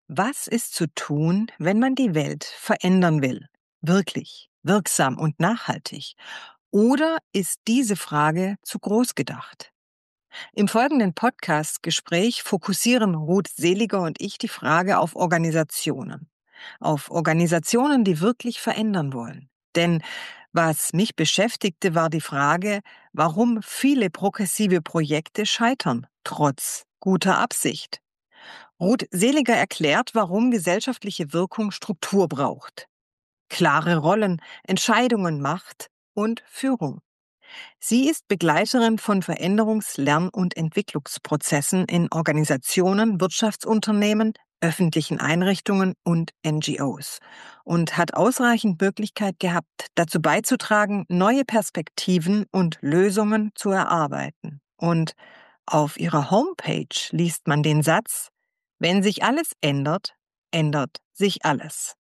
Was ist zu tun, wenn man die Welt verändern will? Wirklich, wirksam und nachhaltig? Oder ist diese Frage zu groß gedacht? Im folgenden Podcast-Gespräch fokussieren Ruth Seliger und ich die Frage auf Organisationen. Auf Organisationen, die wirklich verändern wollen. Denn was mich beschäftigte, war die Frage, warum viele progressive Projekte scheitern, trotz guter Absicht. Ruth Seliger erklärt, warum gesellschaftliche Wirkung Struktur braucht. Klare Rollen, Entscheidungen, Macht und Führung. Sie ist Begleiterin von Veränderungs-, Lern- und Entwicklungsprozessen in Organisationen, Wirtschaftsunternehmen, öffentlichen Einrichtungen und NGOs und hat ausreichend Möglichkeit gehabt, dazu beizutragen, neue Perspektiven und Lösungen zu erarbeiten. Und auf ihrer Homepage liest man den Satz: Wenn sich alles ändert, ändert sich alles.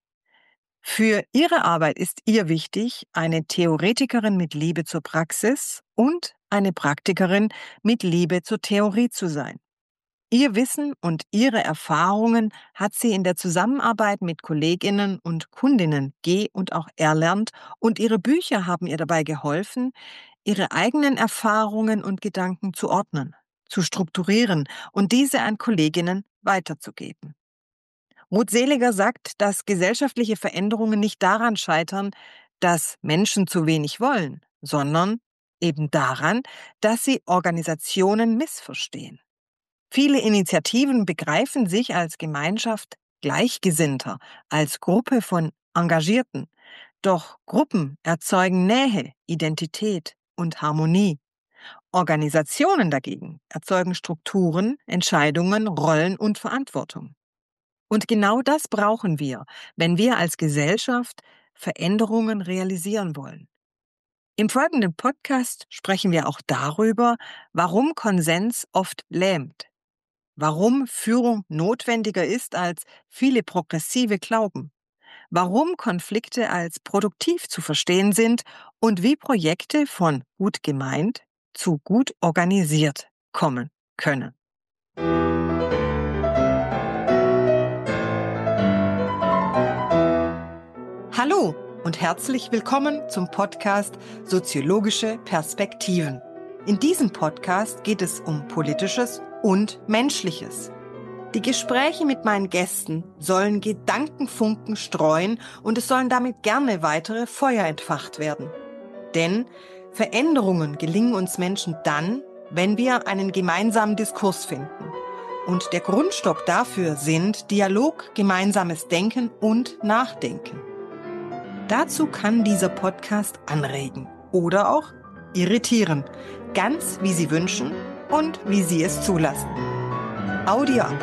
Für ihre Arbeit ist ihr wichtig, eine Theoretikerin mit Liebe zur Praxis und eine Praktikerin mit Liebe zur Theorie zu sein. Ihr Wissen und ihre Erfahrungen hat sie in der Zusammenarbeit mit Kolleginnen und Kundinnen und auch erlernt, und ihre Bücher haben ihr dabei geholfen, ihre eigenen Erfahrungen und Gedanken zu ordnen, zu strukturieren und diese an Kolleginnen weiterzugeben. Ruth Seliger sagt, dass gesellschaftliche Veränderungen nicht daran scheitern, dass Menschen zu wenig wollen, sondern eben daran, dass sie Organisationen missverstehen. Viele Initiativen begreifen sich als Gemeinschaft Gleichgesinnter, als Gruppe von Engagierten. Doch Gruppen erzeugen Nähe, Identität und Harmonie. Organisationen dagegen erzeugen Strukturen, Entscheidungen, Rollen und Verantwortung. Und genau das brauchen wir, wenn wir als Gesellschaft Veränderungen realisieren wollen. Im folgenden Podcast sprechen wir auch darüber, warum Konsens oft lähmt, warum Führung notwendiger ist, als viele Progressive glauben, warum Konflikte als produktiv zu verstehen sind und wie Projekte von gut gemeint zu gut organisiert kommen können. Hallo und herzlich willkommen zum Podcast Soziologische Perspektiven. In diesem Podcast geht es um Politisches und Menschliches. Die Gespräche mit meinen Gästen sollen Gedankenfunken streuen und es sollen damit gerne weitere Feuer entfacht werden. Denn Veränderungen gelingen uns Menschen dann, wenn wir einen gemeinsamen Diskurs finden. Und der Grundstock dafür sind Dialog, gemeinsames Denken und Nachdenken. Dazu kann dieser Podcast anregen oder auch irritieren, ganz wie Sie wünschen und wie Sie es zulassen. Audio ab.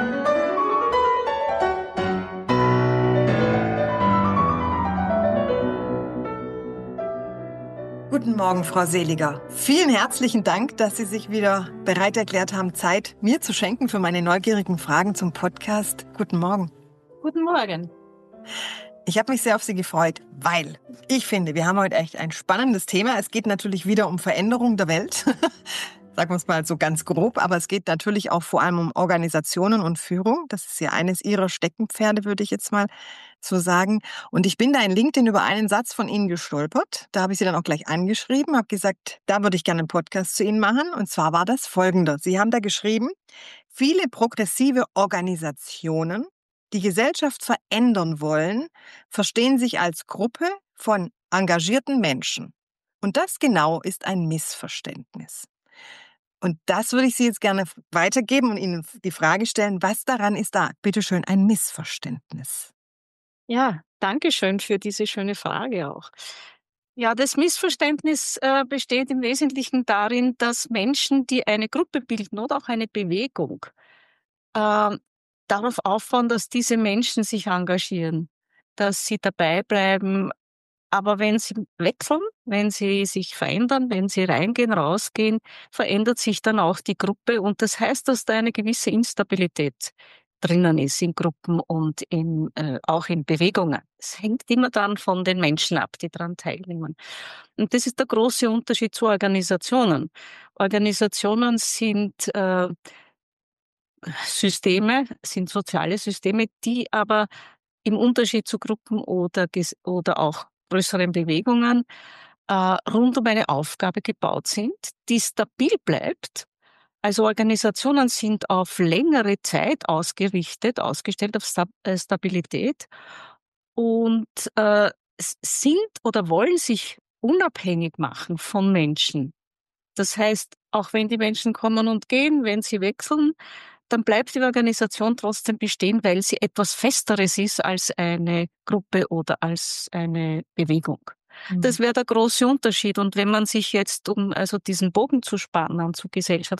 Guten Morgen, Frau Seliger. Vielen herzlichen Dank, dass Sie sich wieder bereit erklärt haben, Zeit mir zu schenken für meine neugierigen Fragen zum Podcast. Guten Morgen. Guten Morgen. Ich habe mich sehr auf Sie gefreut, weil ich finde, wir haben heute echt ein spannendes Thema. Es geht natürlich wieder um Veränderung der Welt, sagen wir es mal so ganz grob, aber es geht natürlich auch vor allem um Organisationen und Führung. Das ist ja eines Ihrer Steckenpferde, würde ich jetzt mal so sagen. Und ich bin da in LinkedIn über einen Satz von Ihnen gestolpert. Da habe ich Sie dann auch gleich angeschrieben, habe gesagt, da würde ich gerne einen Podcast zu Ihnen machen. Und zwar war das folgender. Sie haben da geschrieben: Viele progressive Organisationen, die Gesellschaft verändern wollen, verstehen sich als Gruppe von engagierten Menschen. Und das genau ist ein Missverständnis. Und das würde ich Sie jetzt gerne weitergeben und Ihnen die Frage stellen, was daran ist da, bitteschön, ein Missverständnis? Ja, danke schön für diese schöne Frage auch. Ja, das Missverständnis besteht im Wesentlichen darin, dass Menschen, die eine Gruppe bilden oder auch eine Bewegung, äh, darauf aufbauen, dass diese Menschen sich engagieren, dass sie dabei bleiben. Aber wenn sie wechseln, wenn sie sich verändern, wenn sie reingehen, rausgehen, verändert sich dann auch die Gruppe. Und das heißt, dass da eine gewisse Instabilität drinnen ist in Gruppen und auch in Bewegungen. Es hängt immer dann von den Menschen ab, die daran teilnehmen. Und das ist der große Unterschied zu Organisationen. Organisationen sind Systeme, sind soziale Systeme, die aber im Unterschied zu Gruppen oder auch größeren Bewegungen rund um eine Aufgabe gebaut sind, die stabil bleibt. Also Organisationen sind auf längere Zeit ausgerichtet, ausgestellt auf Stabilität und sind oder wollen sich unabhängig machen von Menschen. Das heißt, auch wenn die Menschen kommen und gehen, wenn sie wechseln, dann bleibt die Organisation trotzdem bestehen, weil sie etwas Festeres ist als eine Gruppe oder als eine Bewegung. Das Mhm. wäre der große Unterschied. Und wenn man sich jetzt, um also diesen Bogen zu spannen zu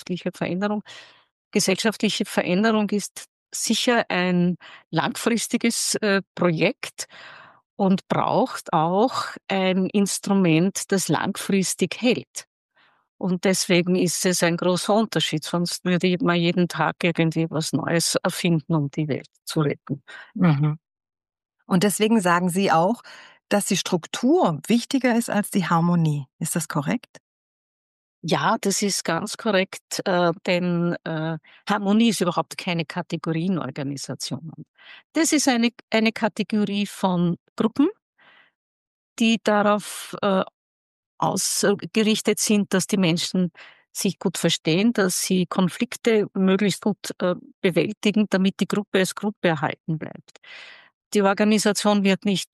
gesellschaftliche Veränderung ist sicher ein langfristiges Projekt und braucht auch ein Instrument, das langfristig hält. Und deswegen ist es ein großer Unterschied, sonst würde man jeden Tag irgendwie was Neues erfinden, um die Welt zu retten. Mhm. Und deswegen sagen Sie auch, dass die Struktur wichtiger ist als die Harmonie. Ist das korrekt? Ja, das ist ganz korrekt, denn Harmonie ist überhaupt keine Kategorie in Organisationen. Das ist eine Kategorie von Gruppen, die darauf ausgerichtet sind, dass die Menschen sich gut verstehen, dass sie Konflikte möglichst gut bewältigen, damit die Gruppe als Gruppe erhalten bleibt. Die Organisation wird nicht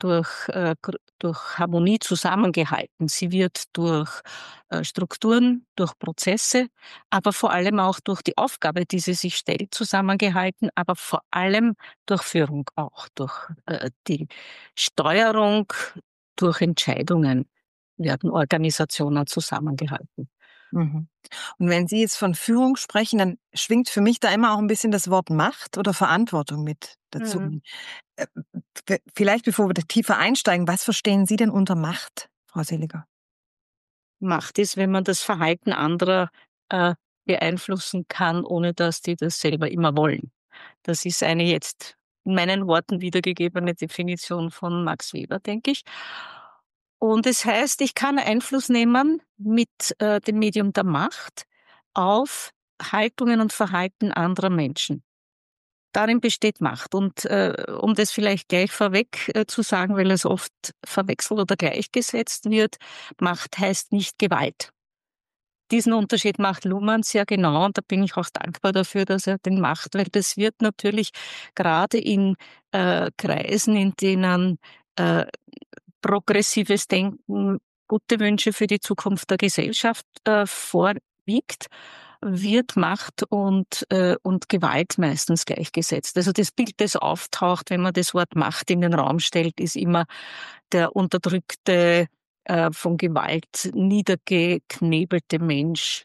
durch Harmonie zusammengehalten. Sie wird durch Strukturen, durch Prozesse, aber vor allem auch durch die Aufgabe, die sie sich stellt, zusammengehalten, aber vor allem durch Führung auch, durch die Steuerung, durch Entscheidungen werden Organisationen zusammengehalten. Mhm. Und wenn Sie jetzt von Führung sprechen, dann schwingt für mich da immer auch ein bisschen das Wort Macht oder Verantwortung mit dazu. Mhm. Äh, vielleicht bevor wir da tiefer einsteigen, was verstehen Sie denn unter Macht, Frau Seliger? Macht ist, wenn man das Verhalten anderer äh, beeinflussen kann, ohne dass die das selber immer wollen. Das ist eine jetzt in meinen Worten wiedergegebene Definition von Max Weber, denke ich. Und es heißt, ich kann Einfluss nehmen mit dem Medium der Macht auf Haltungen und Verhalten anderer Menschen. Darin besteht Macht. Und um das vielleicht gleich vorweg zu sagen, weil es oft verwechselt oder gleichgesetzt wird, Macht heißt nicht Gewalt. Diesen Unterschied macht Luhmann sehr genau und da bin ich auch dankbar dafür, dass er den macht, weil das wird natürlich gerade in Kreisen, in denen äh, progressives Denken, gute Wünsche für die Zukunft der Gesellschaft vorwiegt, wird Macht und Gewalt meistens gleichgesetzt. Also das Bild, das auftaucht, wenn man das Wort Macht in den Raum stellt, ist immer der unterdrückte, von Gewalt niedergeknebelte Mensch.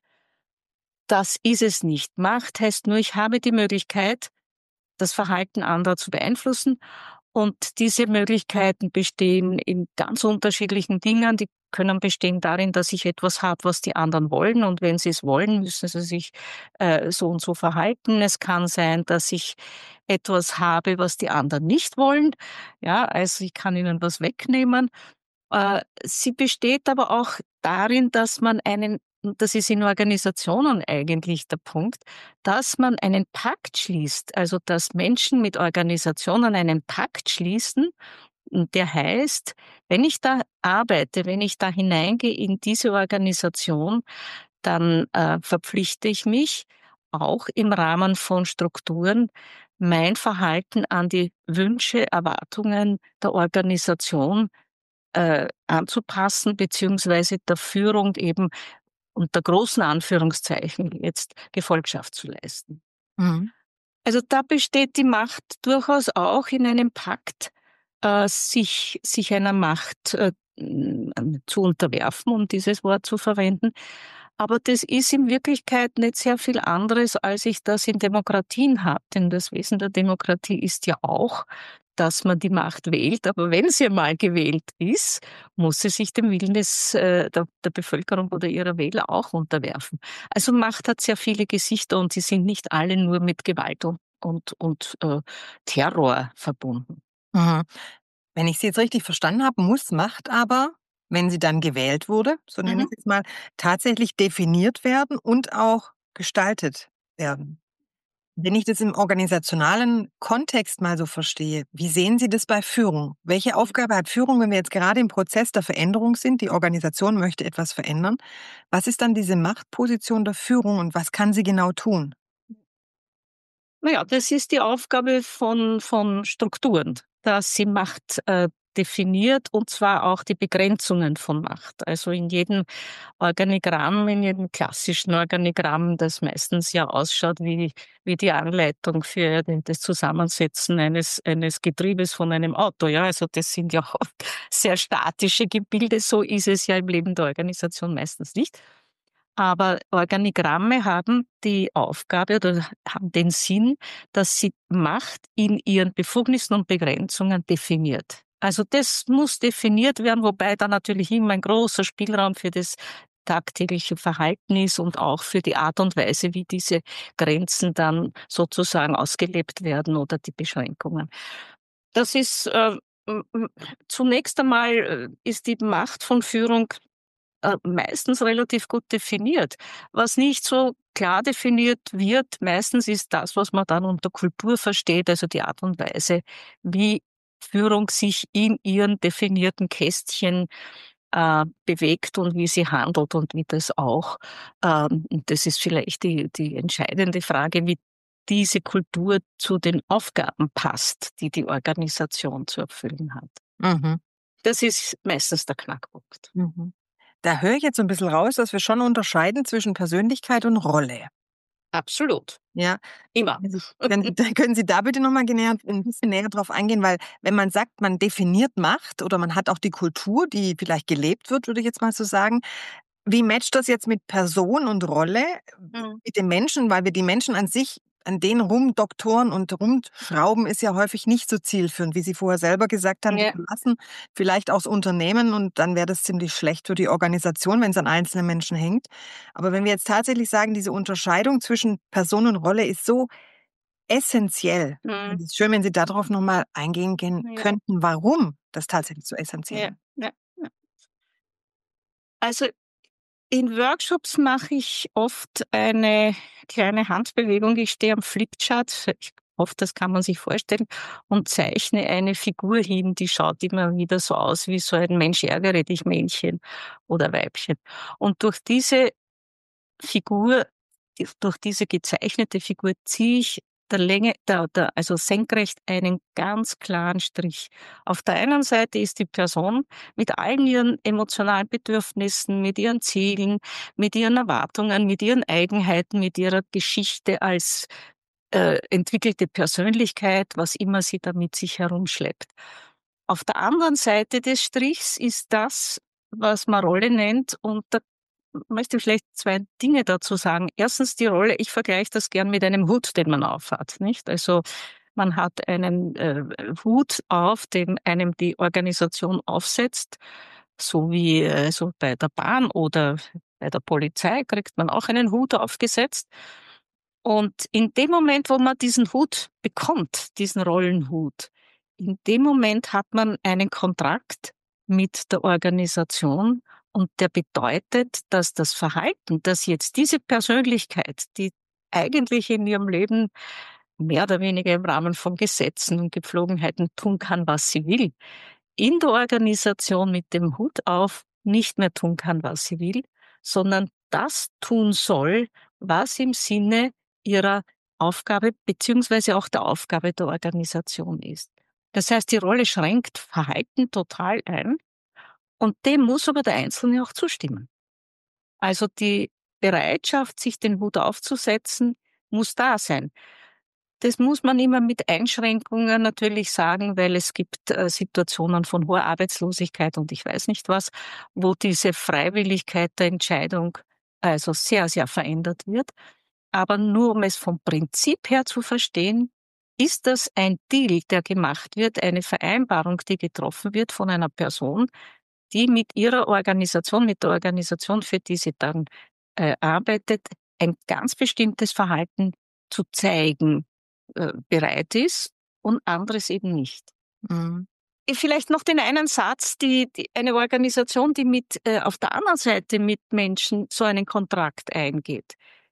Das ist es nicht. Macht heißt nur, ich habe die Möglichkeit, das Verhalten anderer zu beeinflussen. Und diese Möglichkeiten bestehen in ganz unterschiedlichen Dingen. Die können bestehen darin, dass ich etwas habe, was die anderen wollen. Und wenn sie es wollen, müssen sie sich so und so verhalten. Es kann sein, dass ich etwas habe, was die anderen nicht wollen. Ja, also ich kann ihnen was wegnehmen. Sie besteht aber auch darin, dass man einen, und das ist in Organisationen eigentlich der Punkt, dass man einen Pakt schließt, also dass Menschen mit Organisationen einen Pakt schließen, und der heißt, wenn ich da arbeite, wenn ich da hineingehe in diese Organisation, dann verpflichte ich mich auch im Rahmen von Strukturen, mein Verhalten an die Wünsche, Erwartungen der Organisation anzupassen, beziehungsweise der Führung eben unter großen Anführungszeichen jetzt Gefolgschaft zu leisten. Mhm. Also da besteht die Macht durchaus auch in einem Pakt, sich einer Macht zu unterwerfen, um dieses Wort zu verwenden. Aber das ist in Wirklichkeit nicht sehr viel anderes, als ich das in Demokratien habe. Denn das Wesen der Demokratie ist ja auch, dass man die Macht wählt. Aber wenn sie einmal gewählt ist, muss sie sich dem Willen der Bevölkerung oder ihrer Wähler auch unterwerfen. Also Macht hat sehr viele Gesichter und sie sind nicht alle nur mit Gewalt und Terror verbunden. Mhm. Wenn ich Sie jetzt richtig verstanden habe, muss Macht aber, wenn sie dann gewählt wurde, so nenne ich Mhm. es jetzt mal, tatsächlich definiert werden und auch gestaltet werden. Wenn ich das im organisationalen Kontext mal so verstehe, wie sehen Sie das bei Führung? Welche Aufgabe hat Führung, wenn wir jetzt gerade im Prozess der Veränderung sind? Die Organisation möchte etwas verändern. Was ist dann diese Machtposition der Führung und was kann sie genau tun? Na ja, das ist die Aufgabe von Strukturen, dass sie Macht, definiert, und zwar auch die Begrenzungen von Macht. Also in jedem Organigramm, in jedem klassischen Organigramm, das meistens ja ausschaut wie die Anleitung für das Zusammensetzen eines Getriebes von einem Auto. Ja, also das sind ja oft sehr statische Gebilde. So ist es ja im Leben der Organisation meistens nicht. Aber Organigramme haben die Aufgabe oder haben den Sinn, dass sie Macht in ihren Befugnissen und Begrenzungen definiert. Also das muss definiert werden, wobei da natürlich immer ein großer Spielraum für das tagtägliche Verhalten ist und auch für die Art und Weise, wie diese Grenzen dann sozusagen ausgelebt werden oder die Beschränkungen. Das ist m- m- zunächst einmal ist die Macht von Führung meistens relativ gut definiert. Was nicht so klar definiert wird, meistens ist das, was man dann unter Kultur versteht, also die Art und Weise, wie Führung sich in ihren definierten Kästchen bewegt und wie sie handelt und wie das auch, und das ist vielleicht die entscheidende Frage, wie diese Kultur zu den Aufgaben passt, die die Organisation zu erfüllen hat. Mhm. Das ist meistens der Knackpunkt. Mhm. Da höre ich jetzt so ein bisschen raus, dass wir schon unterscheiden zwischen Persönlichkeit und Rolle. Absolut. Ja, Immer. können Sie da bitte noch mal genäher 'n bisschen näher drauf eingehen? Weil wenn man sagt, man definiert Macht oder man hat auch die Kultur, die vielleicht gelebt wird, würde ich jetzt mal so sagen. Wie matcht das jetzt mit Person und Rolle, Mhm. mit dem Menschen? Weil wir die Menschen an sich an denen rumdoktoren und rumschrauben, ist ja häufig nicht so zielführend. Wie Sie vorher selber gesagt haben, die Ja. verlassen vielleicht auch das Unternehmen und dann wäre das ziemlich schlecht für die Organisation, wenn es an einzelnen Menschen hängt. Aber wenn wir jetzt tatsächlich sagen, diese Unterscheidung zwischen Person und Rolle ist so essentiell, Mhm. dann ist es schön, wenn Sie da drauf noch mal eingehen Ja, könnten, warum das tatsächlich so essentiell ja, ist. ja, ja. Also, in Workshops mache ich oft eine kleine Handbewegung. Ich stehe am Flipchart, ich hoffe, das kann man sich vorstellen, und zeichne eine Figur hin, die schaut immer wieder so aus wie so ein Mensch ärgere dich Männchen oder Weibchen. Und Figur durch diese gezeichnete Figur ziehe ich der Länge also senkrecht einen ganz klaren Strich. Auf der einen Seite ist die Person mit allen ihren emotionalen Bedürfnissen, mit ihren Zielen, mit ihren Erwartungen, mit ihren Eigenheiten, mit ihrer Geschichte als entwickelte Persönlichkeit, was immer sie da mit sich herumschleppt. Auf der anderen Seite des Strichs ist das, was man Rolle nennt, und da möchte ich vielleicht 2 Dinge dazu sagen. Erstens die Rolle, ich vergleiche das gern mit einem Hut, den man aufhat, nicht? Also, man hat einen, Hut auf, den einem die Organisation aufsetzt, so wie, so bei der Bahn oder bei der Polizei kriegt man auch einen Hut aufgesetzt. Und in dem Moment, wo man diesen Hut bekommt, diesen Rollenhut, in dem Moment hat man einen Kontrakt mit der Organisation, und der bedeutet, dass das Verhalten, das jetzt diese Persönlichkeit, die eigentlich in ihrem Leben mehr oder weniger im Rahmen von Gesetzen und Gepflogenheiten tun kann, was sie will, in der Organisation mit dem Hut auf nicht mehr tun kann, was sie will, sondern das tun soll, was im Sinne ihrer Aufgabe beziehungsweise auch der Aufgabe der Organisation ist. Das heißt, die Rolle schränkt Verhalten total ein, und dem muss aber der Einzelne auch zustimmen. Also die Bereitschaft, sich den Hut aufzusetzen, muss da sein. Das muss man immer mit Einschränkungen natürlich sagen, weil es gibt Situationen von hoher Arbeitslosigkeit und ich weiß nicht was, wo diese Freiwilligkeit der Entscheidung also sehr, sehr verändert wird. Aber nur um es vom Prinzip her zu verstehen, ist das ein Deal, der gemacht wird, eine Vereinbarung, die getroffen wird von einer Person, die mit ihrer Organisation, mit der Organisation, für die sie dann arbeitet, ein ganz bestimmtes Verhalten zu zeigen bereit ist und anderes eben nicht. Mhm. Vielleicht noch den einen Satz, eine Organisation, die mit auf der anderen Seite mit Menschen so einen Kontrakt eingeht,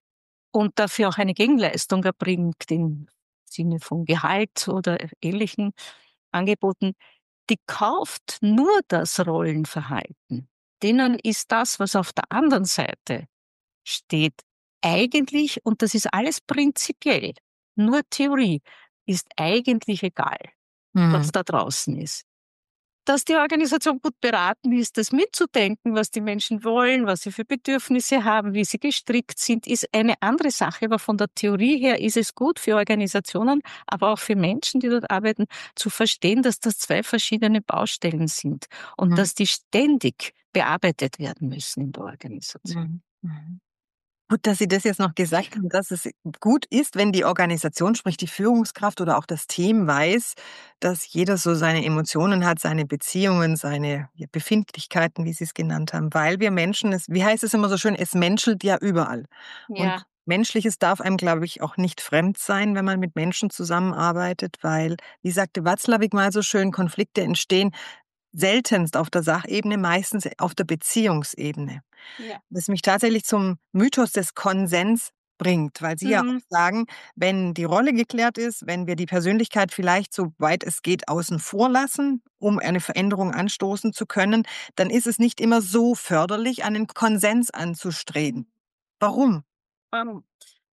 und dafür auch eine Gegenleistung erbringt im Sinne von Gehalt oder ähnlichen Angeboten, die kauft nur das Rollenverhalten. Denen ist das, was auf der anderen Seite steht, eigentlich, und das ist alles prinzipiell, nur Theorie, ist eigentlich egal, was Mhm. da draußen ist. Dass die Organisation gut beraten ist, das mitzudenken, was die Menschen wollen, was sie für Bedürfnisse haben, wie sie gestrickt sind, ist eine andere Sache. Aber von der Theorie her ist es gut für Organisationen, aber auch für Menschen, die dort arbeiten, zu verstehen, dass das zwei verschiedene Baustellen sind und Mhm. dass die ständig bearbeitet werden müssen in der Organisation. Mhm. Mhm. Gut, dass Sie das jetzt noch gesagt haben, dass es gut ist, wenn die Organisation, sprich die Führungskraft oder auch das Team weiß, dass jeder so seine Emotionen hat, seine Beziehungen, seine ja, Befindlichkeiten, wie Sie es genannt haben, weil wir Menschen, wie heißt es immer so schön, es menschelt ja überall. Und Ja. Menschliches darf einem, glaube ich, auch nicht fremd sein, wenn man mit Menschen zusammenarbeitet, weil, wie sagte Watzlawick mal so schön, Konflikte entstehen seltenst auf der Sachebene, meistens auf der Beziehungsebene. Ja. Was mich tatsächlich zum Mythos des Konsens bringt, weil Sie ja auch Mhm. sagen, wenn die Rolle geklärt ist, wenn wir die Persönlichkeit vielleicht so weit es geht außen vor lassen, um eine Veränderung anstoßen zu können, dann ist es nicht immer so förderlich, einen Konsens anzustreben. Warum? Ähm,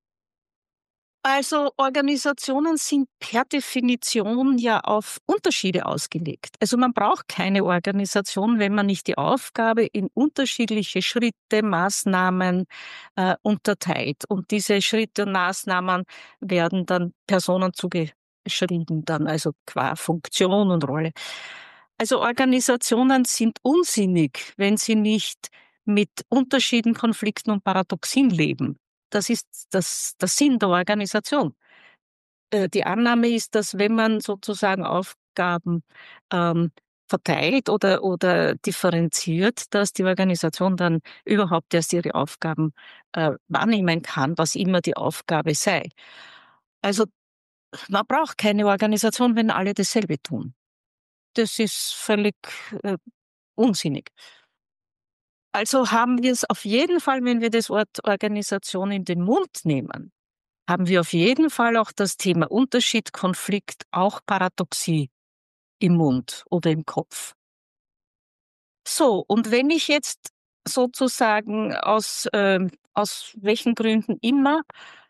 Also Organisationen sind per Definition ja auf Unterschiede ausgelegt. Also man braucht keine Organisation, wenn man nicht die Aufgabe in unterschiedliche Schritte, Maßnahmen unterteilt. Und diese Schritte und Maßnahmen werden dann Personen zugeschrieben, dann also qua Funktion und Rolle. Also Organisationen sind unsinnig, wenn sie nicht mit Unterschieden, Konflikten und Paradoxien leben. Das ist der Sinn der Organisation. Die Annahme ist, dass wenn man sozusagen Aufgaben ähm, verteilt oder differenziert, dass die Organisation dann überhaupt erst ihre Aufgaben wahrnehmen kann, was immer die Aufgabe sei. Also man braucht keine Organisation, wenn alle dasselbe tun. Das ist völlig äh, unsinnig. Also haben wir es auf jeden Fall, wenn wir das Wort Organisation in den Mund nehmen, haben wir auf jeden Fall auch das Thema Unterschied, Konflikt, auch Paradoxie im Mund oder im Kopf. So, und wenn ich jetzt sozusagen aus welchen Gründen immer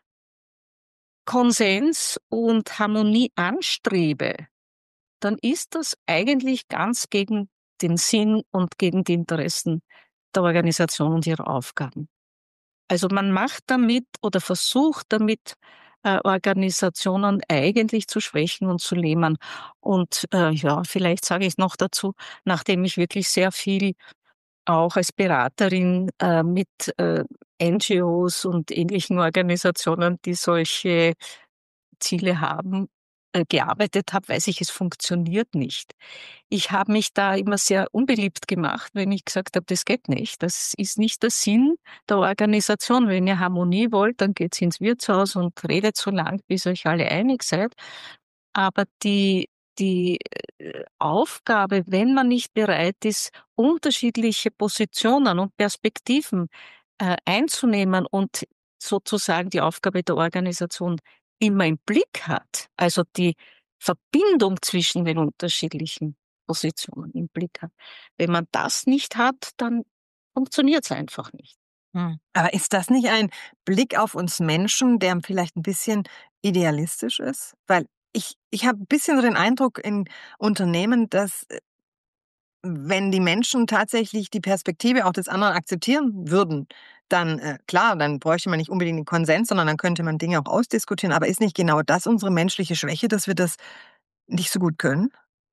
Konsens und Harmonie anstrebe, dann ist das eigentlich ganz gegen den Sinn und gegen die Interessen der Organisation und ihrer Aufgaben. Also man macht damit oder versucht damit, Organisationen eigentlich zu schwächen und zu lähmen. Und ja, vielleicht sage ich noch dazu, nachdem ich wirklich sehr viel auch als Beraterin mit NGOs und ähnlichen Organisationen, die solche Ziele haben, gearbeitet habe, weiß ich, es funktioniert nicht. Ich habe mich da immer sehr unbeliebt gemacht, wenn ich gesagt habe, das geht nicht. Das ist nicht der Sinn der Organisation. Wenn ihr Harmonie wollt, dann geht's ins Wirtshaus und redet so lang, bis euch alle einig seid. Aber die Aufgabe, wenn man nicht bereit ist, unterschiedliche Positionen und Perspektiven einzunehmen und sozusagen die Aufgabe der Organisation immer im Blick hat, also die Verbindung zwischen den unterschiedlichen Positionen im Blick hat. Wenn man das nicht hat, dann funktioniert es einfach nicht. Aber ist das nicht ein Blick auf uns Menschen, der vielleicht ein bisschen idealistisch ist? Weil ich habe ein bisschen so den Eindruck in Unternehmen, dass, wenn die Menschen tatsächlich die Perspektive auch des anderen akzeptieren würden, dann, klar, dann bräuchte man nicht unbedingt den Konsens, sondern dann könnte man Dinge auch ausdiskutieren. Aber ist nicht genau das unsere menschliche Schwäche, dass wir das nicht so gut können?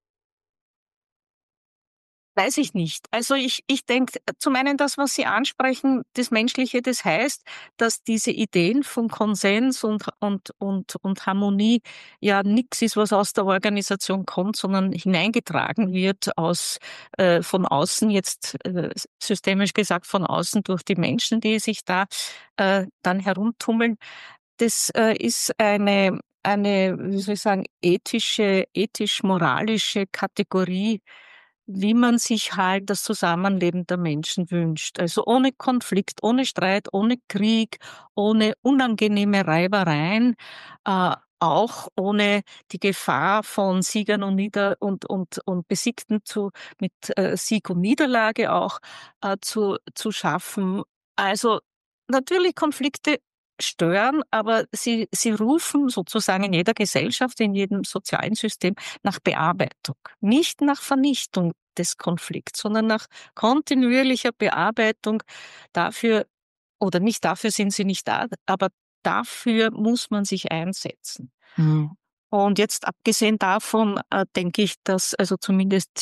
Weiß ich nicht. Also ich denke, zum einen das, was Sie ansprechen, das Menschliche, das heißt, dass diese Ideen von Konsens und Harmonie ja nichts ist, was aus der Organisation kommt, sondern hineingetragen wird von außen, jetzt systemisch gesagt von außen durch die Menschen, die sich da dann herumtummeln. Das ist eine, wie soll ich sagen, ethisch-moralische Kategorie, wie man sich halt das Zusammenleben der Menschen wünscht. Also ohne Konflikt, ohne Streit, ohne Krieg, ohne unangenehme Reibereien, auch ohne die Gefahr von Siegern und und Besiegten mit Sieg und Niederlage auch zu schaffen. Also natürlich Konflikte stören, aber sie rufen sozusagen in jeder Gesellschaft, in jedem sozialen System nach Bearbeitung, nicht nach Vernichtung des Konflikts, sondern nach kontinuierlicher Bearbeitung. Dafür, oder nicht dafür sind sie nicht da, aber dafür muss man sich einsetzen. Mhm. Und jetzt abgesehen davon, denke ich, dass, also zumindest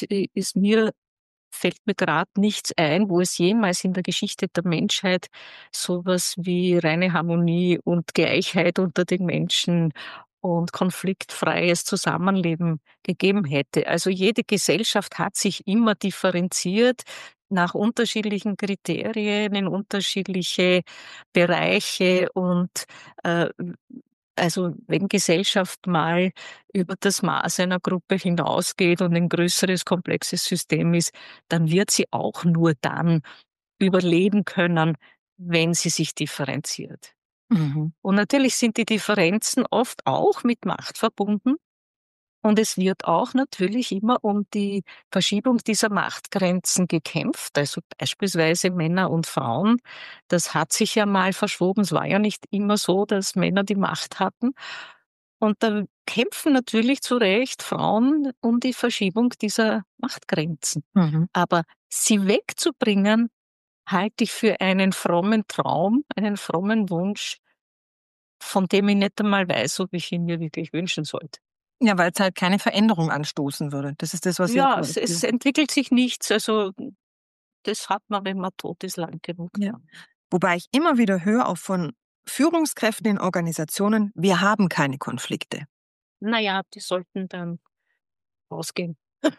fällt mir gerade nichts ein, wo es jemals in der Geschichte der Menschheit sowas wie reine Harmonie und Gleichheit unter den Menschen und konfliktfreies Zusammenleben gegeben hätte. Also jede Gesellschaft hat sich immer differenziert nach unterschiedlichen Kriterien in unterschiedliche Bereiche und äh, also wenn Gesellschaft mal über das Maß einer Gruppe hinausgeht und ein größeres, komplexes System ist, dann wird sie auch nur dann überleben können, wenn sie sich differenziert. Mhm. Und natürlich sind die Differenzen oft auch mit Macht verbunden. Und es wird auch natürlich immer um die Verschiebung dieser Machtgrenzen gekämpft, also beispielsweise Männer und Frauen. Das hat sich ja mal verschoben. Es war ja nicht immer so, dass Männer die Macht hatten. Und da kämpfen natürlich zu Recht Frauen um die Verschiebung dieser Machtgrenzen. Mhm. Aber sie wegzubringen, halte ich für einen frommen Traum, einen frommen Wunsch, von dem ich nicht einmal weiß, ob ich ihn mir wirklich wünschen sollte. Ja, weil es halt keine Veränderung anstoßen würde. Das ist das, was Sie Ja, zum es Beispiel. entwickelt sich nichts. Also das hat man, wenn man tot ist, lang genug. Ja. Wobei ich immer wieder höre, auch von Führungskräften in Organisationen: „Wir haben keine Konflikte." Naja, die sollten dann rausgehen.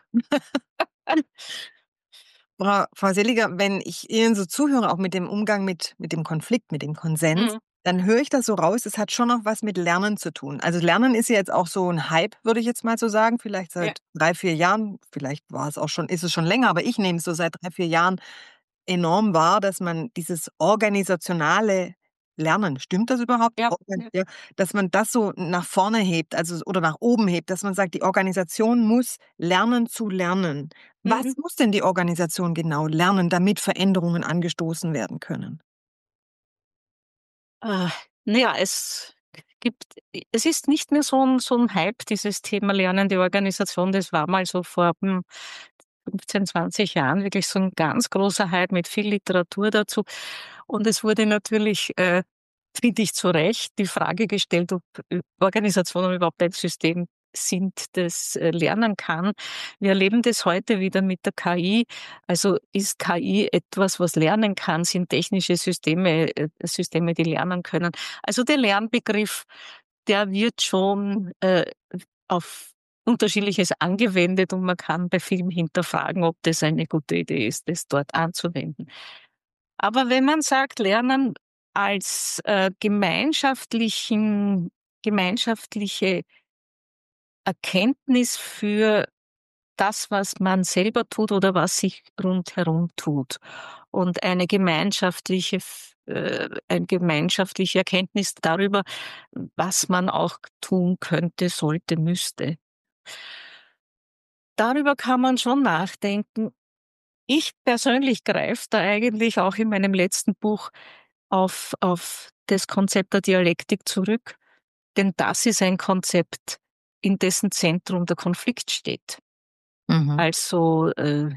Frau Seliger, wenn ich Ihnen so zuhöre, auch mit dem Umgang mit dem Konflikt, mit dem Konsens, Mhm. dann höre ich das so raus, es hat schon noch was mit Lernen zu tun. Also Lernen ist ja jetzt auch so ein Hype, würde ich jetzt mal so sagen, vielleicht Ja, seit 3, 4 Jahren, vielleicht war es auch schon ist es schon länger, aber ich nehme es so seit 3, 4 Jahren enorm wahr, dass man dieses organisationale Lernen, stimmt das überhaupt? ja, Organ ja. Ja, dass man das so nach vorne hebt, also oder nach oben hebt, dass man sagt, die Organisation muss lernen zu lernen. Was Mhm. muss denn die Organisation genau lernen, damit Veränderungen angestoßen werden können? Äh, na ja, gibt es ist nicht mehr so ein Hype, dieses Thema lernende Organisation. Das war mal so vor, 15, 20 Jahren wirklich so ein ganz großer Hype mit viel Literatur dazu. Und es wurde natürlich, finde ich zu Recht, die Frage gestellt, ob Organisationen überhaupt ein System sind, das lernen kann. Wir erleben das heute wieder mit der KI. Also ist KI etwas, was lernen kann? Sind technische Systeme, die lernen können? Also der Lernbegriff, der wird schon auf Unterschiedliches angewendet und man kann bei vielen hinterfragen, ob das eine gute Idee ist, das dort anzuwenden. Aber wenn man sagt, Lernen als gemeinschaftliche Erkenntnis für das, was man selber tut oder was sich rundherum tut und eine gemeinschaftliche Erkenntnis darüber, was man auch tun könnte, sollte, müsste. Darüber kann man schon nachdenken. Ich persönlich greife da eigentlich auch in meinem letzten Buch auf das Konzept der Dialektik zurück, denn das ist ein Konzept, in dessen Zentrum der Konflikt steht. Mhm. Also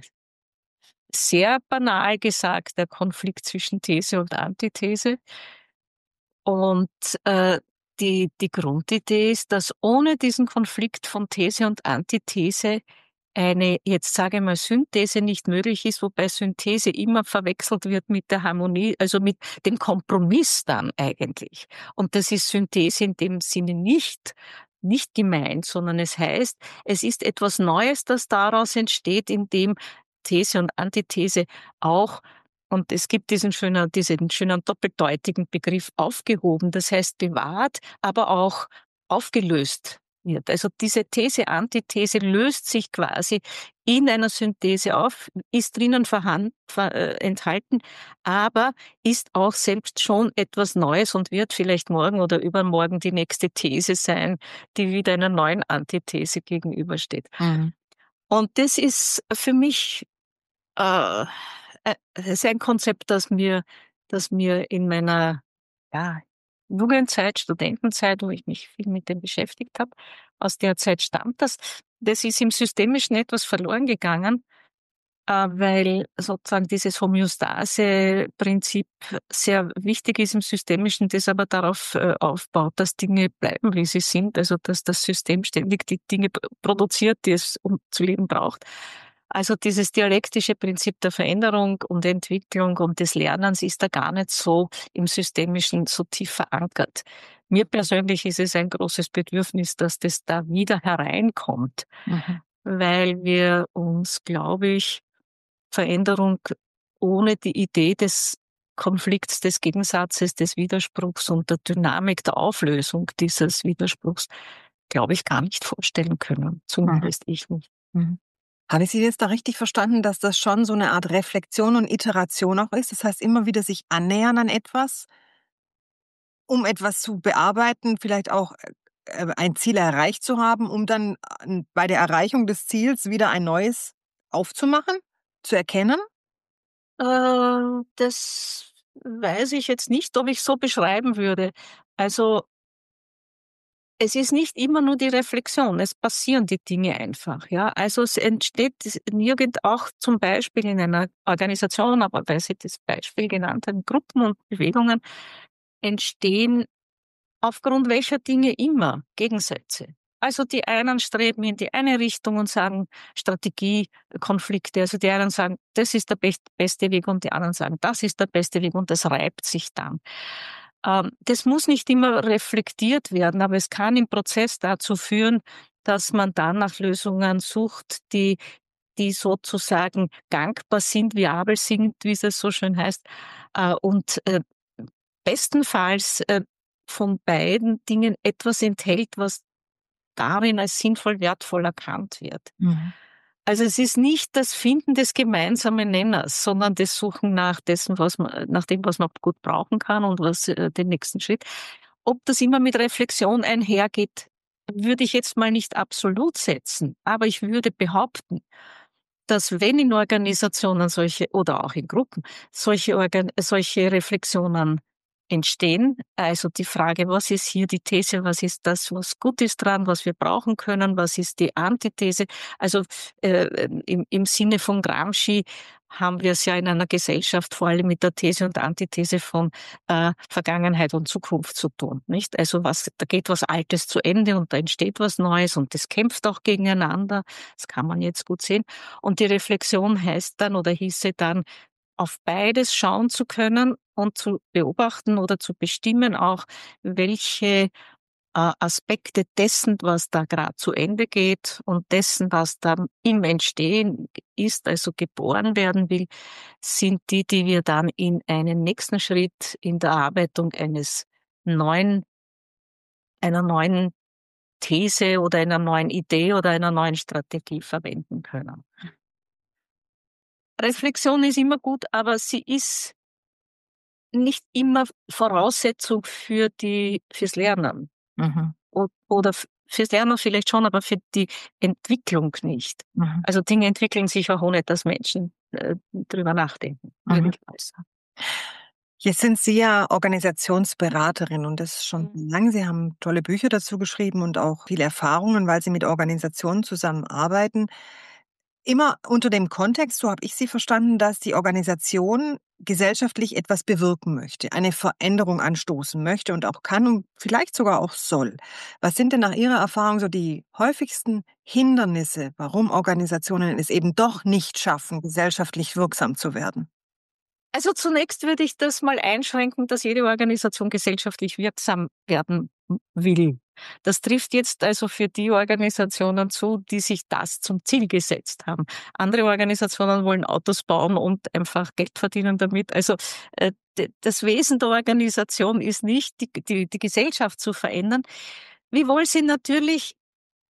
sehr banal gesagt, der Konflikt zwischen These und Antithese. Und die Grundidee ist, dass ohne diesen Konflikt von These und Antithese eine, jetzt sage ich mal, Synthese nicht möglich ist, wobei Synthese immer verwechselt wird mit der Harmonie, also mit dem Kompromiss dann eigentlich. Und das ist Synthese in dem Sinne nicht gemeint, sondern es heißt, es ist etwas Neues, das daraus entsteht, in dem These und Antithese auch, und es gibt diesen schönen doppeldeutigen Begriff aufgehoben, das heißt bewahrt, aber auch aufgelöst wird. Also diese These, Antithese löst sich quasi in einer Synthese auf, ist drinnen enthalten, aber ist auch selbst schon etwas Neues und wird vielleicht morgen oder übermorgen die nächste These sein, die wieder einer neuen Antithese gegenübersteht. Mhm. Und das ist für mich das ist ein Konzept, das mir in meiner, ja, Jugendzeit, Studentenzeit, wo ich mich viel mit dem beschäftigt habe, aus der Zeit stammt das. Das ist im Systemischen etwas verloren gegangen, weil sozusagen dieses Homöostase-Prinzip sehr wichtig ist im Systemischen, das aber darauf aufbaut, dass Dinge bleiben, wie sie sind, also dass das System ständig die Dinge produziert, die es um zu leben braucht. Also dieses dialektische Prinzip der Veränderung und Entwicklung und des Lernens ist da gar nicht so im Systemischen so tief verankert. Mir persönlich ist es ein großes Bedürfnis, dass das da wieder hereinkommt, Mhm. weil wir uns, glaube ich, Veränderung ohne die Idee des Konflikts, des Gegensatzes, des Widerspruchs und der Dynamik der Auflösung dieses Widerspruchs, glaube ich, gar nicht vorstellen können. Mhm. Zumindest ich nicht. Mhm. Habe ich Sie jetzt da richtig verstanden, dass das schon so eine Art Reflexion und Iteration auch ist? Das heißt, immer wieder sich annähern an etwas, um etwas zu bearbeiten, vielleicht auch, ein Ziel erreicht zu haben, um dann bei der Erreichung des Ziels wieder ein neues aufzumachen, zu erkennen? Das weiß ich jetzt nicht, ob ich so beschreiben würde. Also es ist nicht immer nur die Reflexion, es passieren die Dinge einfach, ja. Also es entsteht nirgend auch zum Beispiel in einer Organisation, aber weil Sie das Beispiel genannt haben, Gruppen und Bewegungen entstehen aufgrund welcher Dinge immer Gegensätze. Also die einen streben in die eine Richtung und sagen Strategie, Konflikte. Also die einen sagen, das ist der beste Weg und die anderen sagen, das ist der beste Weg und das reibt sich dann. Das muss nicht immer reflektiert werden, aber es kann im Prozess dazu führen, dass man dann nach Lösungen sucht, die sozusagen gangbar sind, viabel sind, wie es so schön heißt, und bestenfalls von beiden Dingen etwas enthält, was darin als sinnvoll, wertvoll erkannt wird. Mhm. Also es ist nicht das Finden des gemeinsamen Nenners, sondern das Suchen nach dessen, nach dem, was man gut brauchen kann und was den nächsten Schritt. Ob das immer mit Reflexion einhergeht, würde ich jetzt mal nicht absolut setzen, aber ich würde behaupten, dass wenn in Organisationen solche oder auch in Gruppen solche Reflexionen entstehen, also die Frage, was ist hier die These, was ist das, was gut ist dran, was wir brauchen können, was ist die Antithese, also im Sinne von Gramsci haben wir es ja in einer Gesellschaft vor allem mit der These und Antithese von Vergangenheit und Zukunft zu tun, nicht? Also da geht was Altes zu Ende und da entsteht was Neues und das kämpft auch gegeneinander. Das kann man jetzt gut sehen. Und die Reflexion heißt dann oder hieße dann, auf beides schauen zu können und zu beobachten oder zu bestimmen auch, welche Aspekte dessen, was da gerade zu Ende geht und dessen, was dann im Entstehen ist, also geboren werden will, sind die, die wir dann in einen nächsten Schritt in der Erarbeitung neuen, einer neuen These oder einer neuen Idee oder einer neuen Strategie verwenden können. Reflexion ist immer gut, aber sie ist nicht immer Voraussetzung fürs Lernen. Mhm. Oder fürs Lernen vielleicht schon, aber für die Entwicklung nicht. Mhm. Also Dinge entwickeln sich auch ohne, dass Menschen drüber nachdenken, würde Mhm. ich mal sagen. Jetzt sind Sie ja Organisationsberaterin und das schon Mhm. lang. Sie haben tolle Bücher dazu geschrieben und auch viele Erfahrungen, weil Sie mit Organisationen zusammenarbeiten. Immer unter dem Kontext, so habe ich Sie verstanden, dass die Organisation gesellschaftlich etwas bewirken möchte, eine Veränderung anstoßen möchte und auch kann und vielleicht sogar auch soll. Was sind denn nach Ihrer Erfahrung so die häufigsten Hindernisse, warum Organisationen es eben doch nicht schaffen, gesellschaftlich wirksam zu werden? Also zunächst würde ich das mal einschränken, dass jede Organisation gesellschaftlich wirksam werden will. Das trifft jetzt also für die Organisationen zu, die sich das zum Ziel gesetzt haben. Andere Organisationen wollen Autos bauen und einfach Geld verdienen damit. Also das Wesen der Organisation ist nicht, die Gesellschaft zu verändern, wiewohl sie natürlich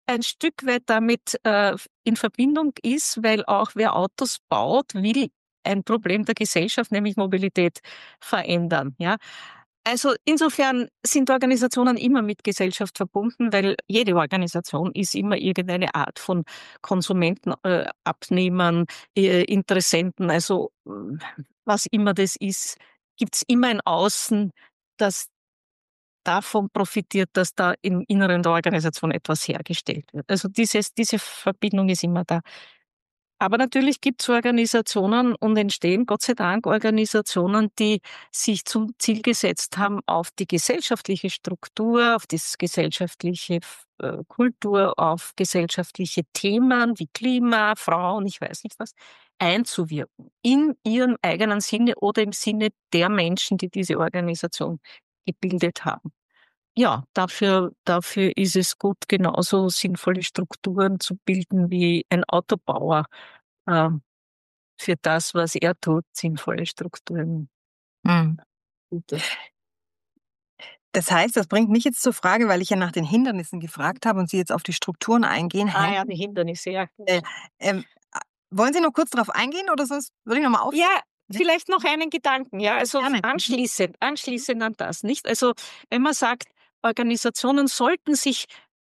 ein Stück weit damit in Verbindung ist, weil auch wer Autos baut, will ein Problem der Gesellschaft, nämlich Mobilität, verändern. Ja? Also insofern sind Organisationen immer mit Gesellschaft verbunden, weil jede Organisation ist immer irgendeine Art von Konsumenten, Abnehmern, Interessenten, also was immer das ist, gibt es immer ein Außen, das davon profitiert, dass da im Inneren der Organisation etwas hergestellt wird. Also diese Verbindung ist immer da. Aber natürlich gibt es Organisationen und entstehen Gott sei Dank Organisationen, die sich zum Ziel gesetzt haben, auf die gesellschaftliche Struktur, auf die gesellschaftliche Kultur, auf gesellschaftliche Themen wie Klima, Frauen, ich weiß nicht was, einzuwirken. In ihrem eigenen Sinne oder im Sinne der Menschen, die diese Organisation gebildet haben. Ja, dafür ist es gut, genauso sinnvolle Strukturen zu bilden wie ein Autobauer ähm, für das, was er tut, sinnvolle Strukturen. Hm. Gute. Das heißt, das bringt mich jetzt zur Frage, weil ich ja nach den Hindernissen gefragt habe und Sie jetzt auf die Strukturen eingehen. Ah ja, die Hindernisse, ja. Äh, ähm, wollen Sie noch kurz darauf eingehen oder sonst würde ich noch mal auf? Ja, Ja, vielleicht noch einen Gedanken, ja, also gerne. anschließend an das, nicht? Also wenn man sagt, Organisationen sollten sich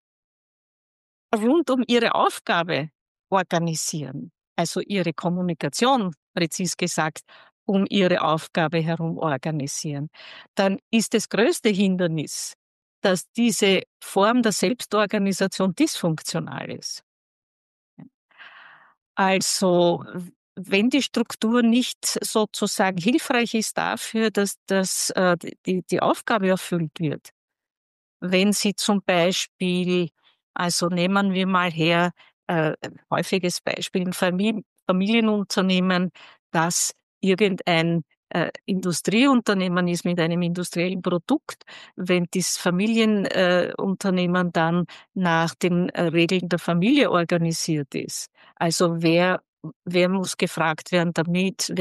rund um ihre Aufgabe organisieren, also ihre Kommunikation, präzis gesagt, um ihre Aufgabe herum organisieren, dann ist das größte Hindernis, dass diese Form der Selbstorganisation dysfunktional ist. Also, wenn die Struktur nicht sozusagen hilfreich ist dafür, dass die Aufgabe erfüllt wird, wenn sie zum Beispiel, also nehmen wir mal her, häufiges Beispiel, ein Familienunternehmen, das irgendein Industrieunternehmen ist mit einem industriellen Produkt. Wenn das Familienunternehmen dann nach den Regeln der Familie organisiert ist, also wer muss gefragt werden damit,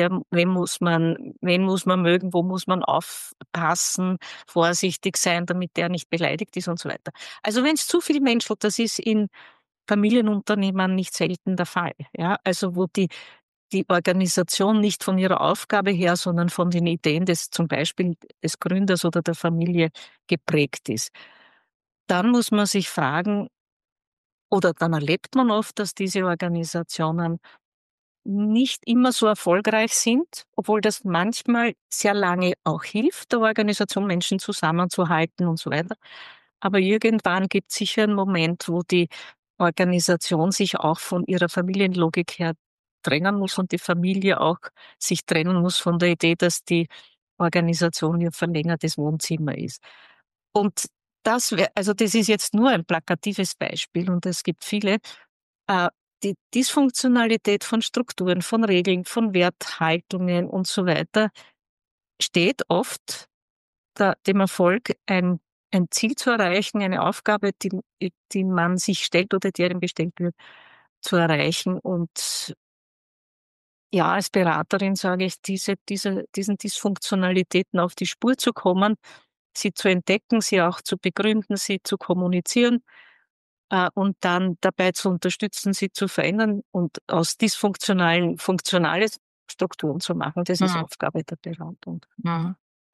wen muss man mögen, wo muss man aufpassen, vorsichtig sein, damit der nicht beleidigt ist und so weiter. Also wenn es zu viel menschelt, das ist in Familienunternehmen nicht selten der Fall. Ja? Also wo die Organisation nicht von ihrer Aufgabe her, sondern von den Ideen des zum Beispiel des Gründers oder der Familie geprägt ist. Dann muss man sich fragen, oder dann erlebt man oft, dass diese Organisationen nicht immer so erfolgreich sind, obwohl das manchmal sehr lange auch hilft, der Organisation Menschen zusammenzuhalten und so weiter. Aber irgendwann gibt es sicher einen Moment, wo die Organisation sich auch von ihrer Familienlogik her trennen muss und die Familie auch sich trennen muss von der Idee, dass die Organisation ihr verlängertes Wohnzimmer ist. Und also das ist jetzt nur ein plakatives Beispiel und es gibt viele. Äh, Die Dysfunktionalität von Strukturen, von Regeln, von Werthaltungen und so weiter steht oft dem Erfolg, ein Ziel zu erreichen, eine Aufgabe, die man sich stellt oder die einem gestellt wird, zu erreichen. Und ja, als Beraterin sage ich, diesen Dysfunktionalitäten auf die Spur zu kommen, sie zu entdecken, sie auch zu begründen, sie zu kommunizieren und dann dabei zu unterstützen, sie zu verändern und aus dysfunktionalen funktionale Strukturen zu machen. Das ist Mhm. Aufgabe der Beratung. Mhm.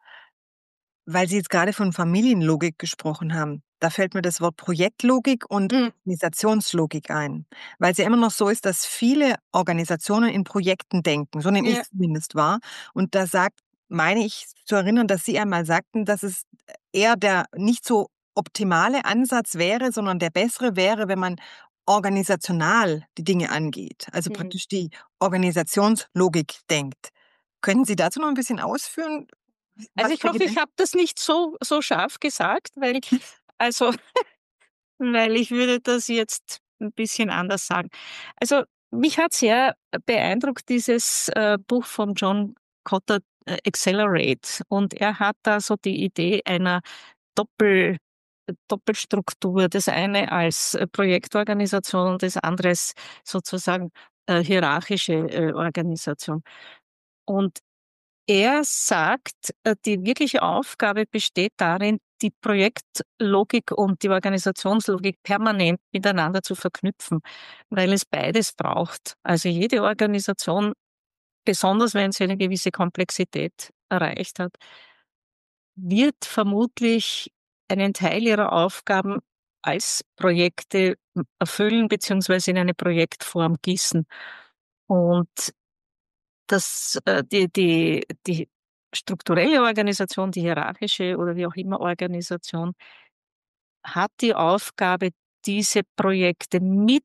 Weil Sie jetzt gerade von Familienlogik gesprochen haben, da fällt mir das Wort Projektlogik und Mhm. Organisationslogik ein. Weil es ja immer noch so ist, dass viele Organisationen in Projekten denken. So nehme ich Ja. es zumindest wahr. Und da meine ich zu erinnern, dass Sie einmal sagten, dass es eher der nicht so optimale Ansatz wäre, sondern der bessere wäre, wenn man organisational die Dinge angeht. Also Mhm. praktisch die Organisationslogik denkt. Können Sie dazu noch ein bisschen ausführen, Also was ich der hoffe, ich Gedanke? habe das nicht so scharf gesagt, also, weil ich würde das jetzt ein bisschen anders sagen. Also mich hat sehr beeindruckt dieses Buch von John Kotter, Accelerate. Und er hat da so die Idee einer Doppel Doppelstruktur, das eine als Projektorganisation und das andere als sozusagen hierarchische Organisation. Und er sagt, die wirkliche Aufgabe besteht darin, die Projektlogik und die Organisationslogik permanent miteinander zu verknüpfen, weil es beides braucht. Also jede Organisation, besonders wenn sie eine gewisse Komplexität erreicht hat, wird vermutlich einen Teil ihrer Aufgaben als Projekte erfüllen beziehungsweise in eine Projektform gießen. Und die strukturelle Organisation, die hierarchische oder wie auch immer Organisation, hat die Aufgabe, diese Projekte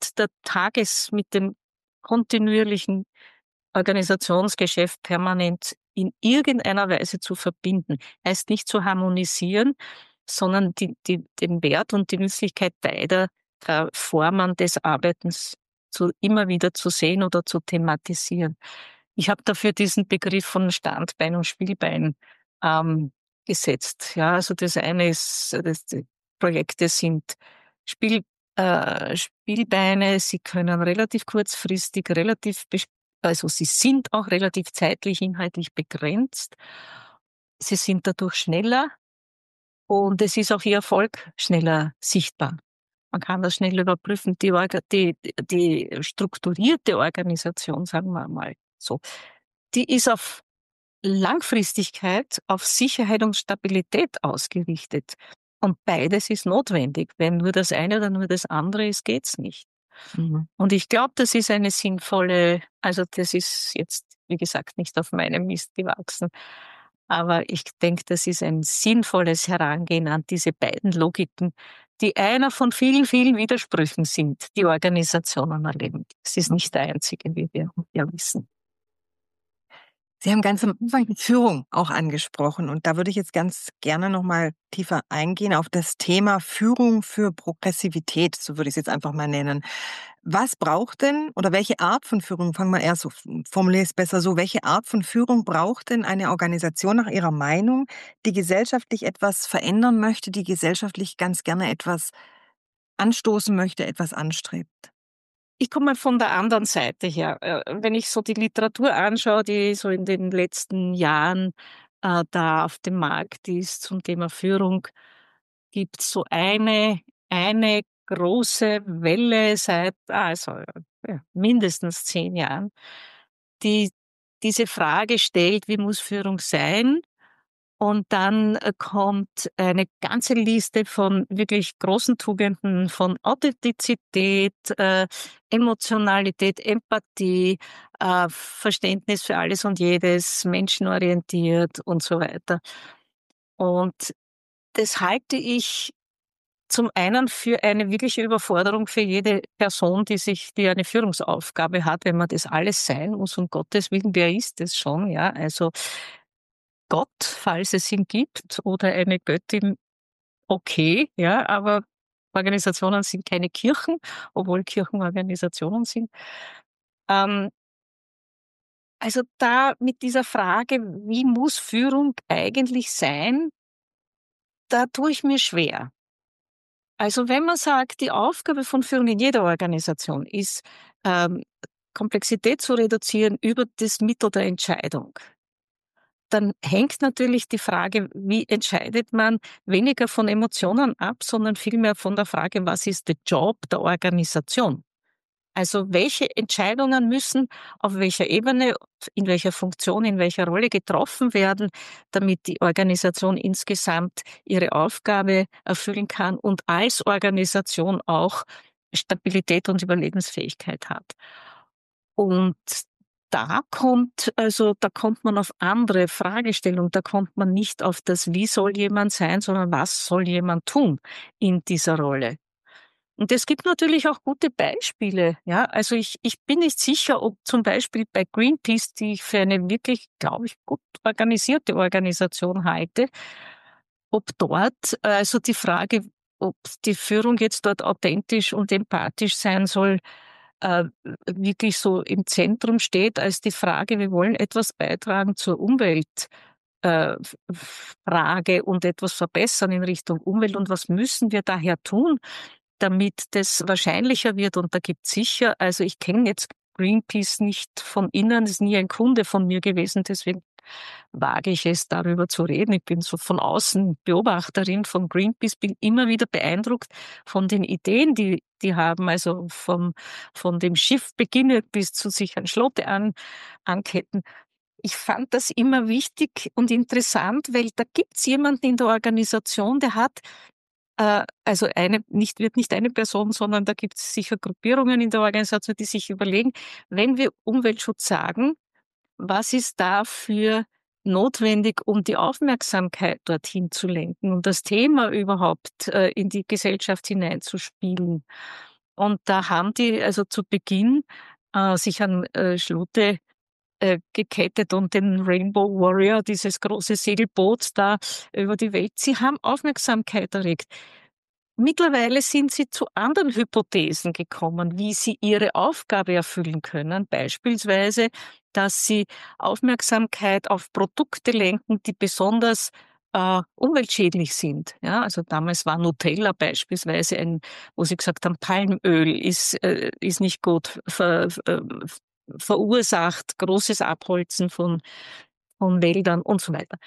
mit dem kontinuierlichen Organisationsgeschäft permanent in irgendeiner Weise zu verbinden. Heißt nicht zu harmonisieren, sondern den Wert und die Nützlichkeit beider Formen des Arbeitens immer wieder zu sehen oder zu thematisieren. Ich habe dafür diesen Begriff von Standbein und Spielbein gesetzt. Ja, also das eine ist, die Projekte sind Spiel, Spielbeine, sie können relativ kurzfristig, also sie sind auch relativ zeitlich, inhaltlich begrenzt. Sie sind dadurch schneller und es ist auch ihr Erfolg schneller sichtbar. Man kann das schnell überprüfen. Die strukturierte Organisation, sagen wir mal so, die ist auf Langfristigkeit, auf Sicherheit und Stabilität ausgerichtet. Und beides ist notwendig. Wenn nur das eine oder nur das andere ist, geht's nicht. Mhm. Und ich glaube, das ist eine sinnvolle, also das ist jetzt, wie gesagt, nicht auf meinem Mist gewachsen, aber ich denke, das ist ein sinnvolles Herangehen an diese beiden Logiken, die einer von vielen, vielen Widersprüchen sind, die Organisationen erleben. Es ist nicht der einzige, wie wir ja wissen. Sie haben ganz am Anfang die Führung auch angesprochen und da würde ich jetzt ganz gerne noch mal tiefer eingehen auf das Thema Führung für Progressivität, so würde ich es jetzt einfach mal nennen. Was braucht denn oder welche Art von Führung, fangen wir erst so, formuliere es besser so, welche Art von Führung braucht denn eine Organisation nach Ihrer Meinung, die gesellschaftlich etwas verändern möchte, die gesellschaftlich ganz gerne etwas anstoßen möchte, etwas anstrebt? Ich komme mal von der anderen Seite her. Wenn ich so die Literatur anschaue, die so in den letzten Jahren da auf dem Markt ist zum Thema Führung, gibt es so eine große Welle seit mindestens 10 Jahren, die diese Frage stellt, wie muss Führung sein? Und dann kommt eine ganze Liste von wirklich großen Tugenden, von Authentizität, Emotionalität, Empathie, Verständnis für alles und jedes, menschenorientiert und so weiter. Und das halte ich zum einen für eine wirkliche Überforderung für jede Person, die eine Führungsaufgabe hat, wenn man das alles sein muss, um Gottes Willen, wer ist es schon, ja? Also Gott, falls es ihn gibt, oder eine Göttin, okay, ja, aber Organisationen sind keine Kirchen, obwohl Kirchen Organisationen sind. Ähm, also da mit dieser Frage, wie muss Führung eigentlich sein, da tue ich mir schwer. Also wenn man sagt, die Aufgabe von Führung in jeder Organisation ist, ähm, Komplexität zu reduzieren über das Mittel der Entscheidung, dann hängt natürlich die Frage, wie entscheidet man, weniger von Emotionen ab, sondern vielmehr von der Frage, was ist der Job der Organisation? Also welche Entscheidungen müssen auf welcher Ebene, in welcher Funktion, in welcher Rolle getroffen werden, damit die Organisation insgesamt ihre Aufgabe erfüllen kann und als Organisation auch Stabilität und Überlebensfähigkeit hat. Und da kommt man auf andere Fragestellungen. Da kommt man nicht auf das, wie soll jemand sein, sondern was soll jemand tun in dieser Rolle. Und es gibt natürlich auch gute Beispiele. Ja, also ich bin nicht sicher, ob zum Beispiel bei Greenpeace, die ich für eine wirklich, glaube ich, gut organisierte Organisation halte, ob dort, also die Frage, ob die Führung jetzt dort authentisch und empathisch sein soll, äh, wirklich so im Zentrum steht, als die Frage, wir wollen etwas beitragen zur Umwelt. Frage und etwas verbessern in Richtung Umwelt und was müssen wir daher tun, damit das wahrscheinlicher wird. Und da gibt es sicher, also ich kenne jetzt Greenpeace nicht von innen, ist nie ein Kunde von mir gewesen, deswegen wage ich es, darüber zu reden. Ich bin so von außen Beobachterin von Greenpeace, bin immer wieder beeindruckt von den Ideen, die haben, also von dem Schiff beginnen bis zu sich an Schlote anketten. Ich fand das immer wichtig und interessant, weil da gibt's jemanden in der Organisation, der hat also wird nicht eine Person, sondern da gibt es sicher Gruppierungen in der Organisation, die sich überlegen, wenn wir Umweltschutz sagen, was ist dafür notwendig, um die Aufmerksamkeit dorthin zu lenken und das Thema überhaupt in die Gesellschaft hineinzuspielen. Und da haben die also zu Beginn sich an Schlote gekettet und den Rainbow Warrior, dieses große Segelboot da über die Welt. Sie haben Aufmerksamkeit erregt. Mittlerweile sind sie zu anderen Hypothesen gekommen, wie sie ihre Aufgabe erfüllen können. Beispielsweise, dass sie Aufmerksamkeit auf Produkte lenken, die besonders umweltschädlich sind. Ja, also damals war Nutella beispielsweise wo sie gesagt haben, Palmöl ist nicht gut, verursacht großes Abholzen von Wäldern und so weiter.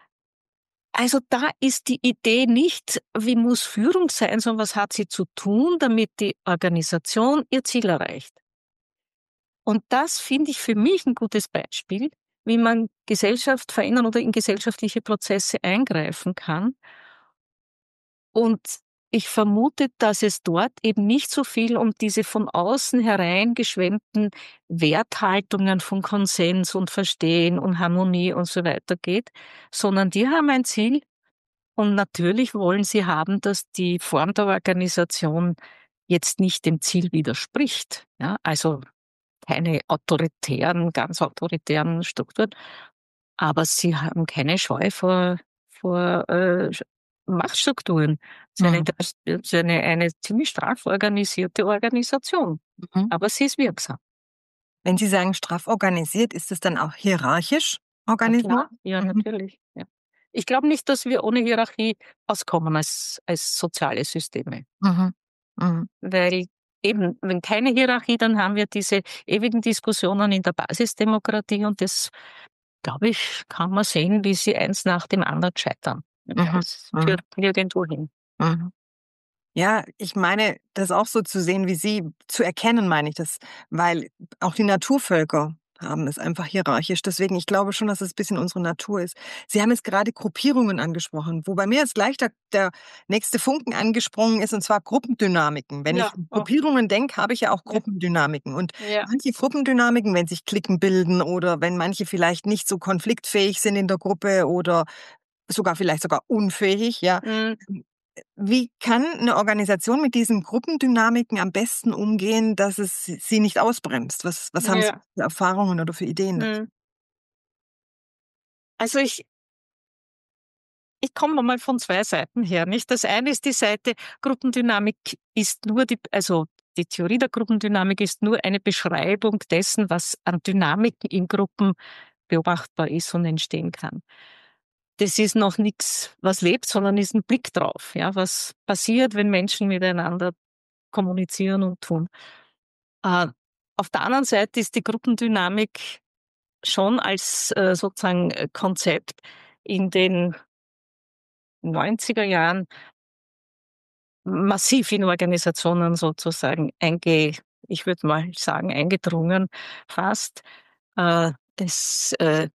Also da ist die Idee nicht, wie muss Führung sein, sondern was hat sie zu tun, damit die Organisation ihr Ziel erreicht. Und das finde ich für mich ein gutes Beispiel, wie man Gesellschaft verändern oder in gesellschaftliche Prozesse eingreifen kann. Und ich vermute, dass es dort eben nicht so viel um diese von außen hereingeschwemmten Werthaltungen von Konsens und Verstehen und Harmonie und so weiter geht, sondern die haben ein Ziel. Und natürlich wollen sie haben, dass die Form der Organisation jetzt nicht dem Ziel widerspricht. Ja, also keine ganz autoritären Strukturen, aber sie haben keine Scheu vor Machtstrukturen. Es ist eine ziemlich straff organisierte Organisation, Mhm. aber sie ist wirksam. Wenn Sie sagen straff organisiert, ist es dann auch hierarchisch Ja organisiert? klar, ja Mhm. natürlich. Ja. Ich glaube nicht, dass wir ohne Hierarchie auskommen als soziale Systeme. Mhm. Mhm. Weil eben, wenn keine Hierarchie, dann haben wir diese ewigen Diskussionen in der Basisdemokratie und das, glaube ich, kann man sehen, wie sie eins nach dem anderen scheitern. Mhm. Das Mhm. führt nirgendwo hin. Mhm. Ja, ich meine, das auch so zu sehen wie Sie, zu erkennen meine ich das, weil auch die Naturvölker haben es einfach hierarchisch. Deswegen, ich glaube schon, dass es ein bisschen unsere Natur ist. Sie haben jetzt gerade Gruppierungen angesprochen, wo bei mir jetzt gleich der nächste Funken angesprungen ist, und zwar Gruppendynamiken. Wenn Ja, ich an oh, Gruppierungen denke, habe ich ja auch ja, Gruppendynamiken. Und ja. manche Gruppendynamiken, wenn sich Cliquen bilden oder wenn manche vielleicht nicht so konfliktfähig sind in der Gruppe oder vielleicht sogar unfähig, ja. Mm, Wie kann eine Organisation mit diesen Gruppendynamiken am besten umgehen, dass es sie nicht ausbremst? Was haben Sie ja. für Erfahrungen oder für Ideen dazu? Mm. Also ich komme mal von zwei Seiten her, nicht? Das eine ist die Seite, Gruppendynamik ist nur also die Theorie der Gruppendynamik ist nur eine Beschreibung dessen, was an Dynamiken in Gruppen beobachtbar ist und entstehen kann. Das ist noch nichts, was lebt, sondern ist ein Blick drauf, ja, was passiert, wenn Menschen miteinander kommunizieren und tun. Äh, auf der anderen Seite ist die Gruppendynamik schon als sozusagen Konzept in den 90er Jahren massiv in Organisationen sozusagen ich würde mal sagen, eingedrungen fast. Äh, es, äh,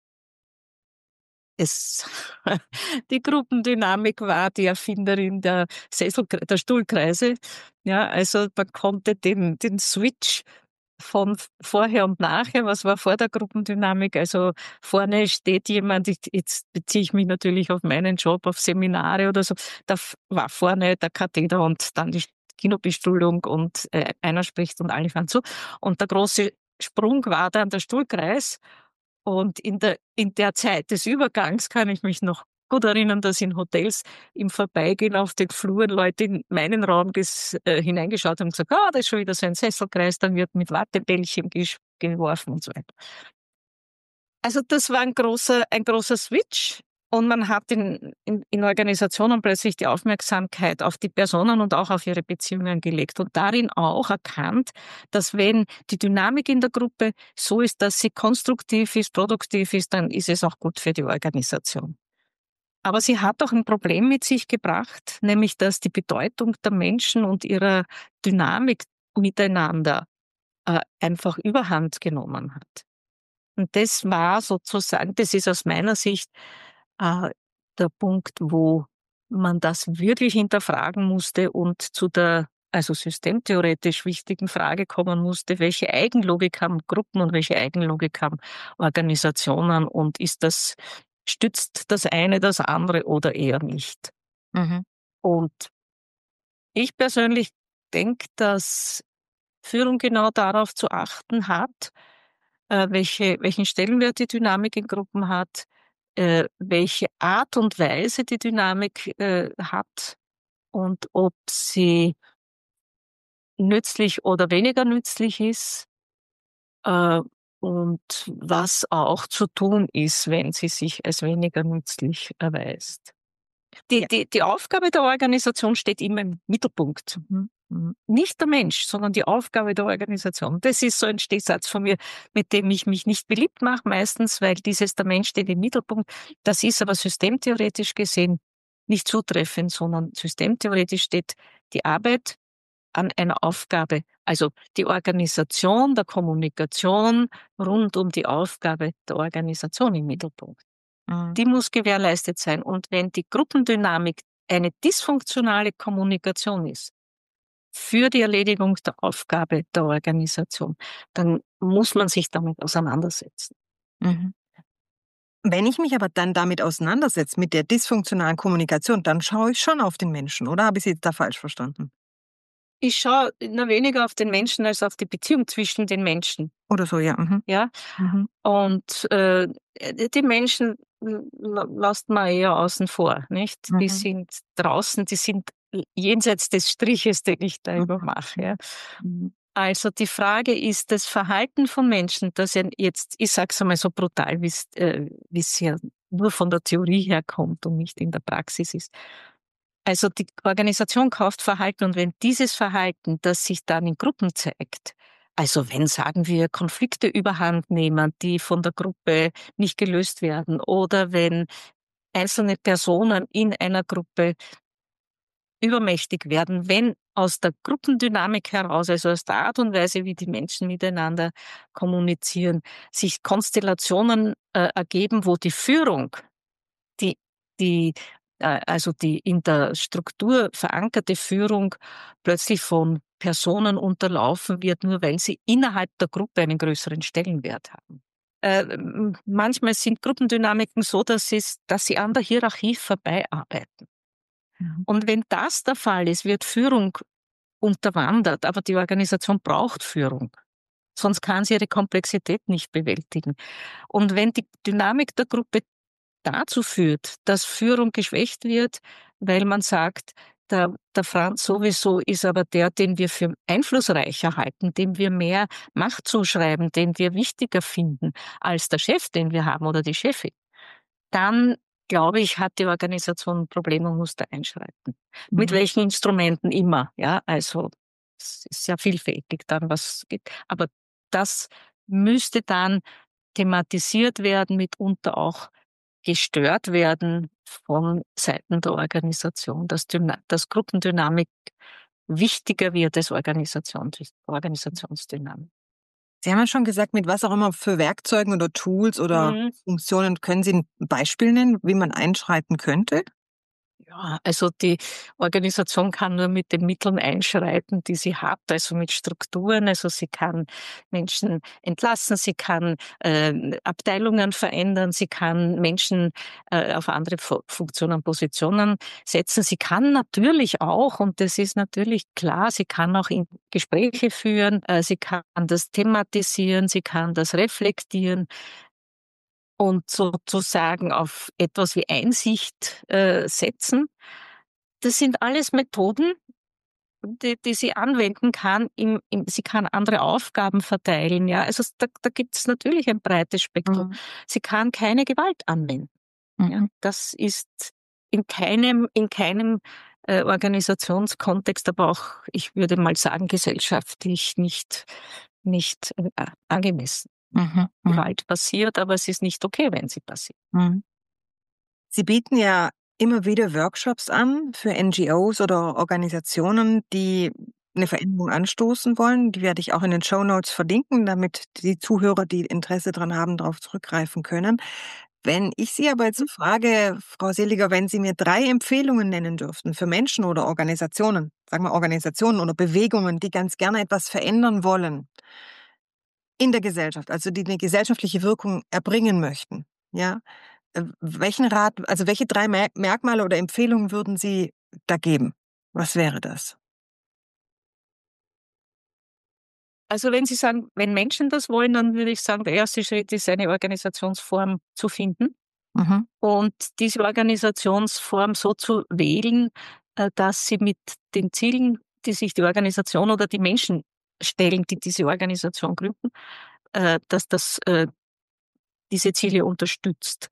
es, die Gruppendynamik war die Erfinderin der Stuhlkreise. Ja, also man konnte den Switch von vorher und nachher, was war vor der Gruppendynamik? Also vorne steht jemand, jetzt beziehe ich mich natürlich auf meinen Job, auf Seminare oder so, da war vorne der Katheder und dann die Kinobestuhlung und einer spricht und alle fahren zu. Und der große Sprung war dann der Stuhlkreis. Und in der Zeit des Übergangs kann ich mich noch gut erinnern, dass in Hotels im Vorbeigehen auf den Fluren Leute in meinen Raum hineingeschaut haben und gesagt, ah, da ist schon wieder so ein Sesselkreis, dann wird mit Wattebällchen geworfen und so weiter. Also das war ein großer Switch. Und man hat in Organisationen plötzlich die Aufmerksamkeit auf die Personen und auch auf ihre Beziehungen gelegt und darin auch erkannt, dass wenn die Dynamik in der Gruppe so ist, dass sie konstruktiv ist, produktiv ist, dann ist es auch gut für die Organisation. Aber sie hat auch ein Problem mit sich gebracht, nämlich dass die Bedeutung der Menschen und ihrer Dynamik miteinander einfach Überhand genommen hat. Und das war sozusagen, das ist aus meiner Sicht äh, der Punkt, wo man das wirklich hinterfragen musste und zu der also systemtheoretisch wichtigen Frage kommen musste, welche Eigenlogik haben Gruppen und welche Eigenlogik haben Organisationen und stützt das eine das andere oder eher nicht. Mhm. Und ich persönlich denke, dass Führung genau darauf zu achten hat, welchen Stellenwert die Dynamik in Gruppen hat, welche Art und Weise die Dynamik hat und ob sie nützlich oder weniger nützlich ist, äh, und was auch zu tun ist, wenn sie sich als weniger nützlich erweist. Ja. Die Aufgabe der Organisation steht immer im Mittelpunkt. Nicht der Mensch, sondern die Aufgabe der Organisation. Das ist so ein Stehsatz von mir, mit dem ich mich nicht beliebt mache meistens, weil der Mensch steht im Mittelpunkt. Das ist aber systemtheoretisch gesehen nicht zutreffend, sondern systemtheoretisch steht die Arbeit an einer Aufgabe, also die Organisation der Kommunikation rund um die Aufgabe der Organisation im Mittelpunkt. Mhm. Die muss gewährleistet sein. Und wenn die Gruppendynamik eine dysfunktionale Kommunikation ist für die Erledigung der Aufgabe der Organisation, dann muss man sich damit auseinandersetzen. Mhm. Wenn ich mich aber dann damit auseinandersetze, mit der dysfunktionalen Kommunikation, dann schaue ich schon auf den Menschen, oder habe ich Sie jetzt da falsch verstanden? Ich schaue nur weniger auf den Menschen als auf die Beziehung zwischen den Menschen. Oder so, ja. Mhm. Ja? Mhm. Und die Menschen lässt man eher außen vor, nicht? Die Mhm. sind draußen, die sind jenseits des Striches, den ich da Mhm. übermache. Ja? Mhm. Also die Frage ist, das Verhalten von Menschen, das ja jetzt, ich sage es einmal so brutal, wie es ja nur von der Theorie her kommt und nicht in der Praxis ist. Also die Organisation kauft Verhalten und wenn dieses Verhalten, das sich dann in Gruppen zeigt, also wenn, sagen wir, Konflikte überhand nehmen, die von der Gruppe nicht gelöst werden oder wenn einzelne Personen in einer Gruppe übermächtig werden, wenn aus der Gruppendynamik heraus, also aus der Art und Weise, wie die Menschen miteinander kommunizieren, sich Konstellationen ergeben, wo die Führung, die, die, also die in der Struktur verankerte Führung plötzlich von Personen unterlaufen wird, nur weil sie innerhalb der Gruppe einen größeren Stellenwert haben. Manchmal sind Gruppendynamiken so, dass sie an der Hierarchie vorbei arbeiten. Mhm. Und wenn das der Fall ist, wird Führung unterwandert, aber die Organisation braucht Führung. Sonst kann sie ihre Komplexität nicht bewältigen. Und wenn die Dynamik der Gruppe dazu führt, dass Führung geschwächt wird, weil man sagt, der Franz sowieso ist aber der, den wir für einflussreicher halten, dem wir mehr Macht zuschreiben, den wir wichtiger finden als der Chef, den wir haben oder die Chefin, dann glaube ich, hat die Organisation ein Problem und muss da einschreiten. Mit Mhm. welchen Instrumenten immer, ja, also es ist ja vielfältig dann, was geht. Aber das müsste dann thematisiert werden, mitunter auch gestört werden von Seiten der Organisation, dass Gruppendynamik wichtiger wird als Organisationsdynamik. Sie haben ja schon gesagt, mit was auch immer für Werkzeugen oder Tools oder Mhm. Funktionen können Sie ein Beispiel nennen, wie man einschreiten könnte? Ja, also die Organisation kann nur mit den Mitteln einschreiten, die sie hat, also mit Strukturen. Also sie kann Menschen entlassen, sie kann Abteilungen verändern, sie kann Menschen auf andere Funktionen, Positionen setzen. Sie kann natürlich auch, und das ist natürlich klar, sie kann auch in Gespräche führen, sie kann das thematisieren, sie kann das reflektieren und sozusagen auf etwas wie Einsicht setzen. Das sind alles Methoden, die sie anwenden kann. Sie kann andere Aufgaben verteilen. Ja, also da gibt es natürlich ein breites Spektrum. Mhm. Sie kann keine Gewalt anwenden. Ja, Mhm. das ist in keinem Organisationskontext, aber auch, ich würde mal sagen, gesellschaftlich nicht angemessen. Mhm. Mhm. Gewalt passiert, aber es ist nicht okay, wenn sie passiert. Mhm. Sie bieten ja immer wieder Workshops an für NGOs oder Organisationen, die eine Veränderung anstoßen wollen. Die werde ich auch in den Shownotes verlinken, damit die Zuhörer, die Interesse dran haben, darauf zurückgreifen können. Wenn ich Sie aber jetzt so frage, Frau Seliger, wenn Sie mir 3 Empfehlungen nennen dürften für Menschen oder Organisationen, sagen wir Organisationen oder Bewegungen, die ganz gerne etwas verändern wollen in der Gesellschaft, also die 'ne gesellschaftliche Wirkung erbringen möchten, ja? Welchen Rat, also welche 3 Merkmale oder Empfehlungen würden Sie da geben? Was wäre das? Also, wenn Sie sagen, wenn Menschen das wollen, dann würde ich sagen, der erste Schritt ist, eine Organisationsform zu finden Mhm. und diese Organisationsform so zu wählen, dass sie mit den Zielen, die sich die Organisation oder die Menschen stellen, die diese Organisation gründen, dass das diese Ziele unterstützt.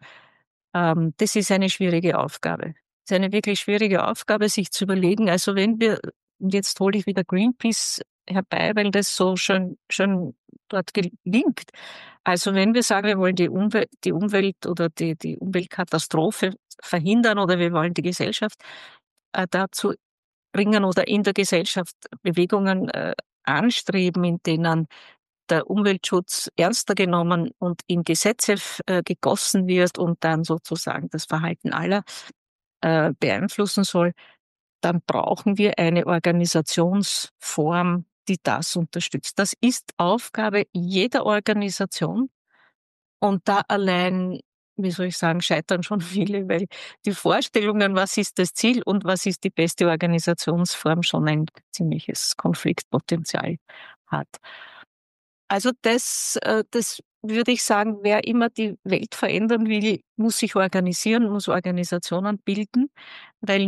Das ist eine schwierige Aufgabe. Es ist eine wirklich schwierige Aufgabe, sich zu überlegen, also wenn wir, und jetzt hole ich wieder Greenpeace herbei, weil das so schön dort gelingt. Also wenn wir sagen, wir wollen die Umwelt oder die Umweltkatastrophe verhindern oder wir wollen die Gesellschaft dazu bringen oder in der Gesellschaft Bewegungen anstreben, in denen der Umweltschutz ernster genommen und in Gesetze gegossen wird und dann sozusagen das Verhalten aller beeinflussen soll, dann brauchen wir eine Organisationsform, die das unterstützt. Das ist Aufgabe jeder Organisation und da allein, wie soll ich sagen, scheitern schon viele, weil die Vorstellungen, was ist das Ziel und was ist die beste Organisationsform, schon ein ziemliches Konfliktpotenzial hat. Also das würde ich sagen, wer immer die Welt verändern will, muss sich organisieren, muss Organisationen bilden, weil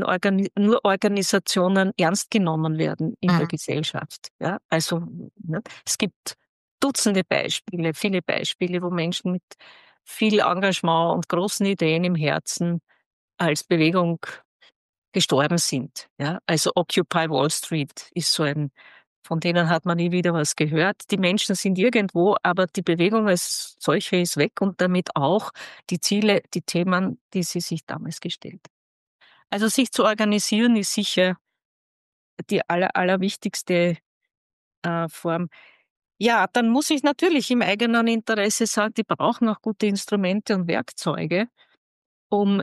nur Organisationen ernst genommen werden in der Mhm. Gesellschaft. Ja, also, ne, es gibt Dutzende Beispiele, viele Beispiele, wo Menschen mit viel Engagement und großen Ideen im Herzen als Bewegung gestorben sind. Ja, also Occupy Wall Street ist so ein, von denen hat man nie wieder was gehört. Die Menschen sind irgendwo, aber die Bewegung als solche ist weg und damit auch die Ziele, die Themen, die sie sich damals gestellt. Also sich zu organisieren ist sicher die allerwichtigste Form. Ja, dann muss ich natürlich im eigenen Interesse sagen, die brauchen auch gute Instrumente und Werkzeuge, um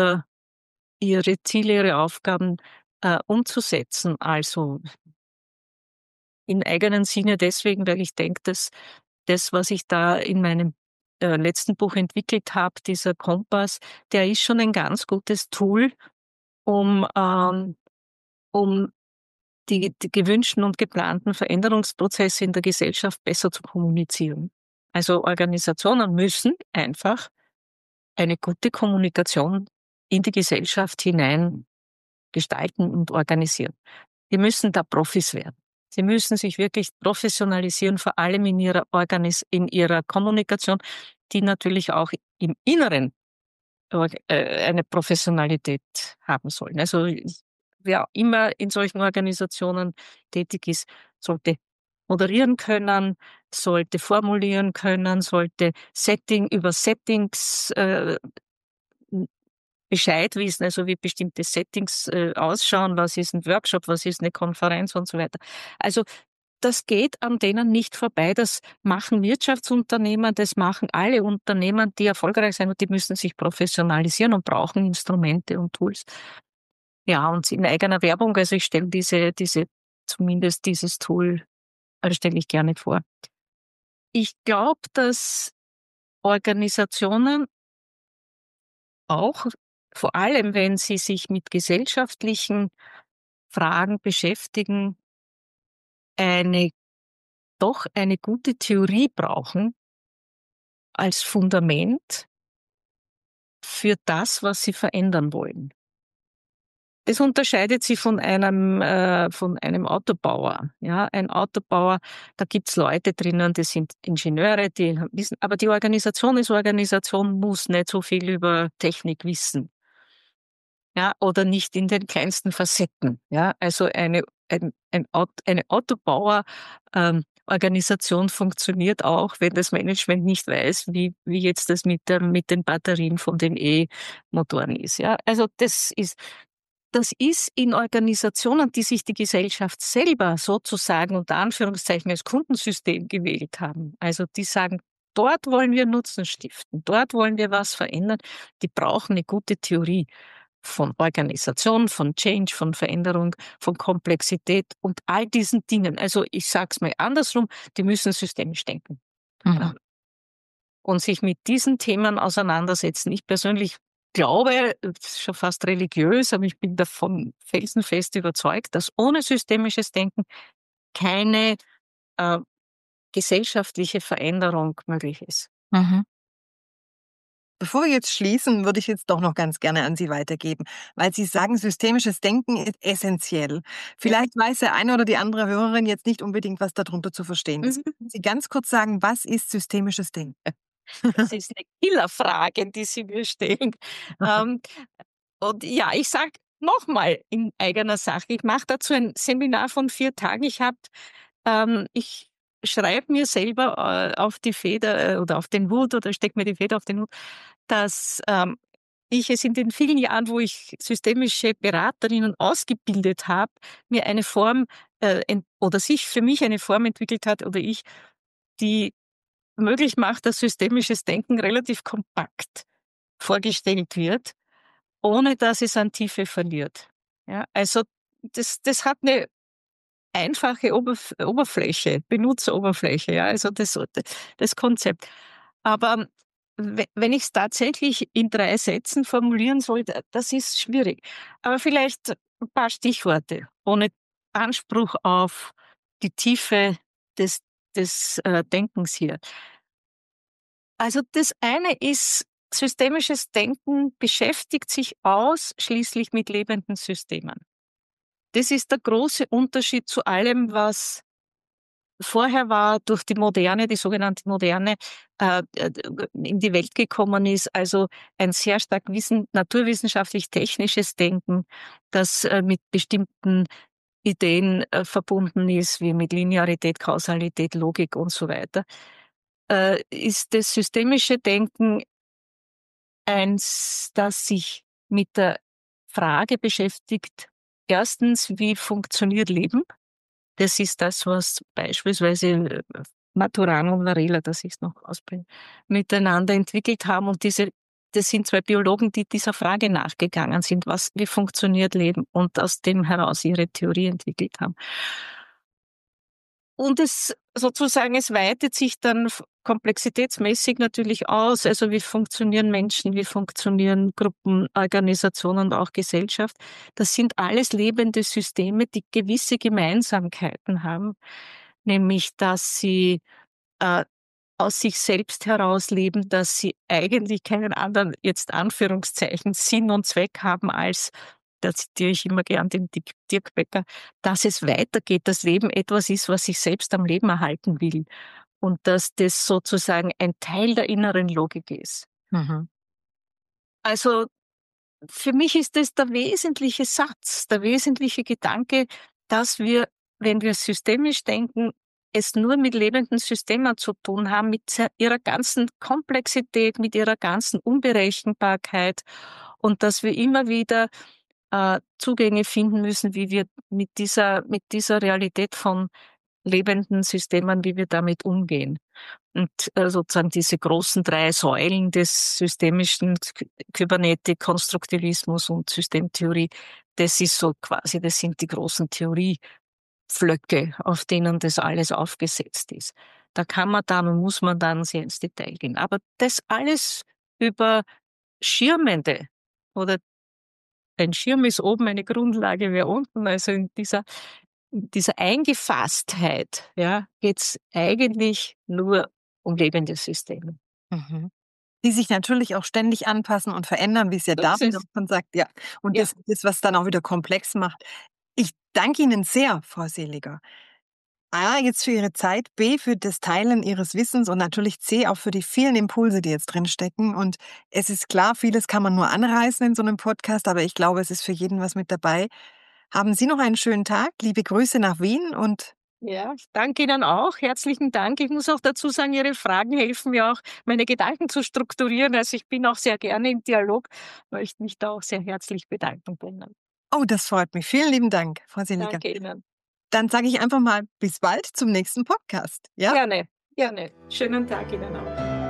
ihre Ziele, ihre Aufgaben umzusetzen. Also im eigenen Sinne deswegen, weil ich denke, dass das, was ich da in meinem letzten Buch entwickelt habe, dieser Kompass, der ist schon ein ganz gutes Tool, um, um die gewünschten und geplanten Veränderungsprozesse in der Gesellschaft besser zu kommunizieren. Also Organisationen müssen einfach eine gute Kommunikation in die Gesellschaft hinein gestalten und organisieren. Die müssen da Profis werden. Sie müssen sich wirklich professionalisieren, vor allem in ihrer Kommunikation, die natürlich auch im Inneren eine Professionalität haben sollen. Also wer immer in solchen Organisationen tätig ist, sollte moderieren können, sollte formulieren können, sollte über Settings Bescheid wissen, also wie bestimmte Settings ausschauen, was ist ein Workshop, was ist eine Konferenz und so weiter. Also das geht an denen nicht vorbei. Das machen Wirtschaftsunternehmen, das machen alle Unternehmen, die erfolgreich sind und die müssen sich professionalisieren und brauchen Instrumente und Tools. Ja, und in eigener Werbung, also ich stelle zumindest dieses Tool, stelle ich gerne vor. Ich glaube, dass Organisationen auch, vor allem wenn sie sich mit gesellschaftlichen Fragen beschäftigen, eine eine gute Theorie brauchen als Fundament für das, was sie verändern wollen. Das unterscheidet sich von einem Autobauer. Ja, ein Autobauer, da gibt's Leute drinnen, die sind Ingenieure, die wissen, aber die Organisation als Organisation muss nicht so viel über Technik wissen. Ja, oder nicht in den kleinsten Facetten. Ja, also eine Autobauer Organisation funktioniert auch, wenn das Management nicht weiß, wie jetzt das mit den Batterien von den E-Motoren ist. Ja, also das ist in Organisationen, die sich die Gesellschaft selber sozusagen unter Anführungszeichen als Kundensystem gewählt haben. Also die sagen, dort wollen wir Nutzen stiften, dort wollen wir was verändern. Die brauchen eine gute Theorie von Organisation, von Change, von Veränderung, von Komplexität und all diesen Dingen. Also ich sage es mal andersrum, die müssen systemisch denken. Ja, Mhm. und sich mit diesen Themen auseinandersetzen. Ich persönlich glaube, das ist schon fast religiös, aber ich bin davon felsenfest überzeugt, dass ohne systemisches Denken keine äh, gesellschaftliche Veränderung möglich ist. Mhm. Bevor wir jetzt schließen, würde ich jetzt doch noch ganz gerne an Sie weitergeben, weil Sie sagen, systemisches Denken ist essentiell. Ja. Vielleicht weiß der eine oder die andere Hörerin jetzt nicht unbedingt, was darunter zu verstehen ist. Mhm. Können Sie ganz kurz sagen, was ist systemisches Denken? Das ist eine Killerfrage, die Sie mir stellen. Ähm, und ja, ich sage nochmal in eigener Sache, ich mache dazu ein Seminar von 4 Tagen. Ich schreibe mir selber auf die Feder oder auf den Hut oder stecke mir die Feder auf den Hut, dass ich es in den vielen Jahren, wo ich systemische Beraterinnen ausgebildet habe, mir eine Form oder sich für mich eine Form entwickelt hat oder ich, die möglich macht, dass systemisches Denken relativ kompakt vorgestellt wird, ohne dass es an Tiefe verliert. Ja, also das hat eine einfache Oberfläche, Benutzeroberfläche, ja, also das Konzept. Aber wenn ich es tatsächlich in 3 Sätzen formulieren soll, das ist schwierig. Aber vielleicht ein paar Stichworte, ohne Anspruch auf die Tiefe des Denkens hier. Also das eine ist, systemisches Denken beschäftigt sich ausschließlich mit lebenden Systemen. Das ist der große Unterschied zu allem, was vorher war, durch die Moderne, die sogenannte Moderne, in die Welt gekommen ist. Also ein sehr stark naturwissenschaftlich-technisches Denken, das mit bestimmten Ideen verbunden ist, wie mit Linearität, Kausalität, Logik und so weiter, ist das systemische Denken eins, das sich mit der Frage beschäftigt, erstens, wie funktioniert Leben? Das ist das, was beispielsweise Maturana und Varela, dass ich es noch ausbringe, miteinander entwickelt haben. Und das sind 2 Biologen, die dieser Frage nachgegangen sind, wie funktioniert Leben, und aus dem heraus ihre Theorie entwickelt haben. Und es weitet sich dann komplexitätsmäßig natürlich aus. Also wie funktionieren Menschen, wie funktionieren Gruppen, Organisationen und auch Gesellschaft. Das sind alles lebende Systeme, die gewisse Gemeinsamkeiten haben, nämlich dass sie äh, aus sich selbst heraus leben, dass sie eigentlich keinen anderen, jetzt Anführungszeichen, Sinn und Zweck haben als, da zitiere ich immer gern den Dirk Becker, dass es weitergeht, dass Leben etwas ist, was sich selbst am Leben erhalten will und dass das sozusagen ein Teil der inneren Logik ist. Mhm. Also für mich ist das der wesentliche Satz, der wesentliche Gedanke, dass wir, wenn wir systemisch denken, es nur mit lebenden Systemen zu tun haben, mit ihrer ganzen Komplexität, mit ihrer ganzen Unberechenbarkeit, und dass wir immer wieder Zugänge finden müssen, wie wir mit dieser Realität von lebenden Systemen, wie wir damit umgehen. Und sozusagen diese großen 3 Säulen des systemischen Kybernetik, Konstruktivismus und Systemtheorie, das sind die großen Theorieflöcke, auf denen das alles aufgesetzt ist. Da kann man dann und muss man dann sehr ins Detail gehen. Aber das alles über schirmende, oder ein Schirm ist oben, eine Grundlage wäre unten, also in dieser Eingefasstheit, ja, geht's eigentlich nur um lebende Systeme. Mhm. Die sich natürlich auch ständig anpassen und verändern, wie es ja So ist David auch es. schon sagt, ja. Und Ja, das ist, was dann auch wieder komplex macht. Ich danke Ihnen sehr, Frau Seliger. A, jetzt für Ihre Zeit, B, für das Teilen Ihres Wissens und natürlich C, auch für die vielen Impulse, die jetzt drin stecken. Und es ist klar, vieles kann man nur anreißen in so einem Podcast, aber ich glaube, es ist für jeden was mit dabei. Haben Sie noch einen schönen Tag. Liebe Grüße nach Wien und ja, ich danke Ihnen auch. Herzlichen Dank. Ich muss auch dazu sagen, Ihre Fragen helfen mir auch, meine Gedanken zu strukturieren. Also ich bin auch sehr gerne im Dialog, möchte mich da auch sehr herzlich bedanken bei Ihnen. oh, das freut mich. Vielen lieben Dank, Frau Seliger. Danke Ihnen. Dann sage ich einfach mal bis bald zum nächsten Podcast. Ja? Gerne, gerne. Schönen Tag Ihnen auch.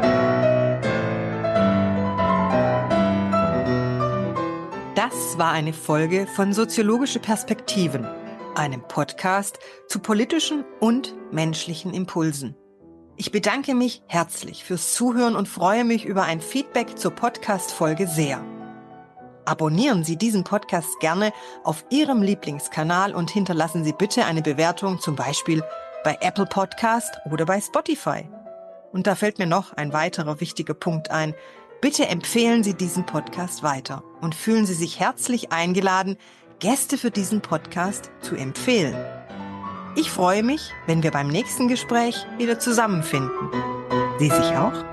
Das war eine Folge von Soziologische Perspektiven, einem Podcast zu politischen und menschlichen Impulsen. Ich bedanke mich herzlich fürs Zuhören und freue mich über ein Feedback zur Podcast-Folge sehr. Abonnieren Sie diesen Podcast gerne auf Ihrem Lieblingskanal und hinterlassen Sie bitte eine Bewertung, zum Beispiel bei Apple Podcast oder bei Spotify. Und da fällt mir noch ein weiterer wichtiger Punkt ein. Bitte empfehlen Sie diesen Podcast weiter und fühlen Sie sich herzlich eingeladen, Gäste für diesen Podcast zu empfehlen. Ich freue mich, wenn wir beim nächsten Gespräch wieder zusammenfinden. Sie sich auch?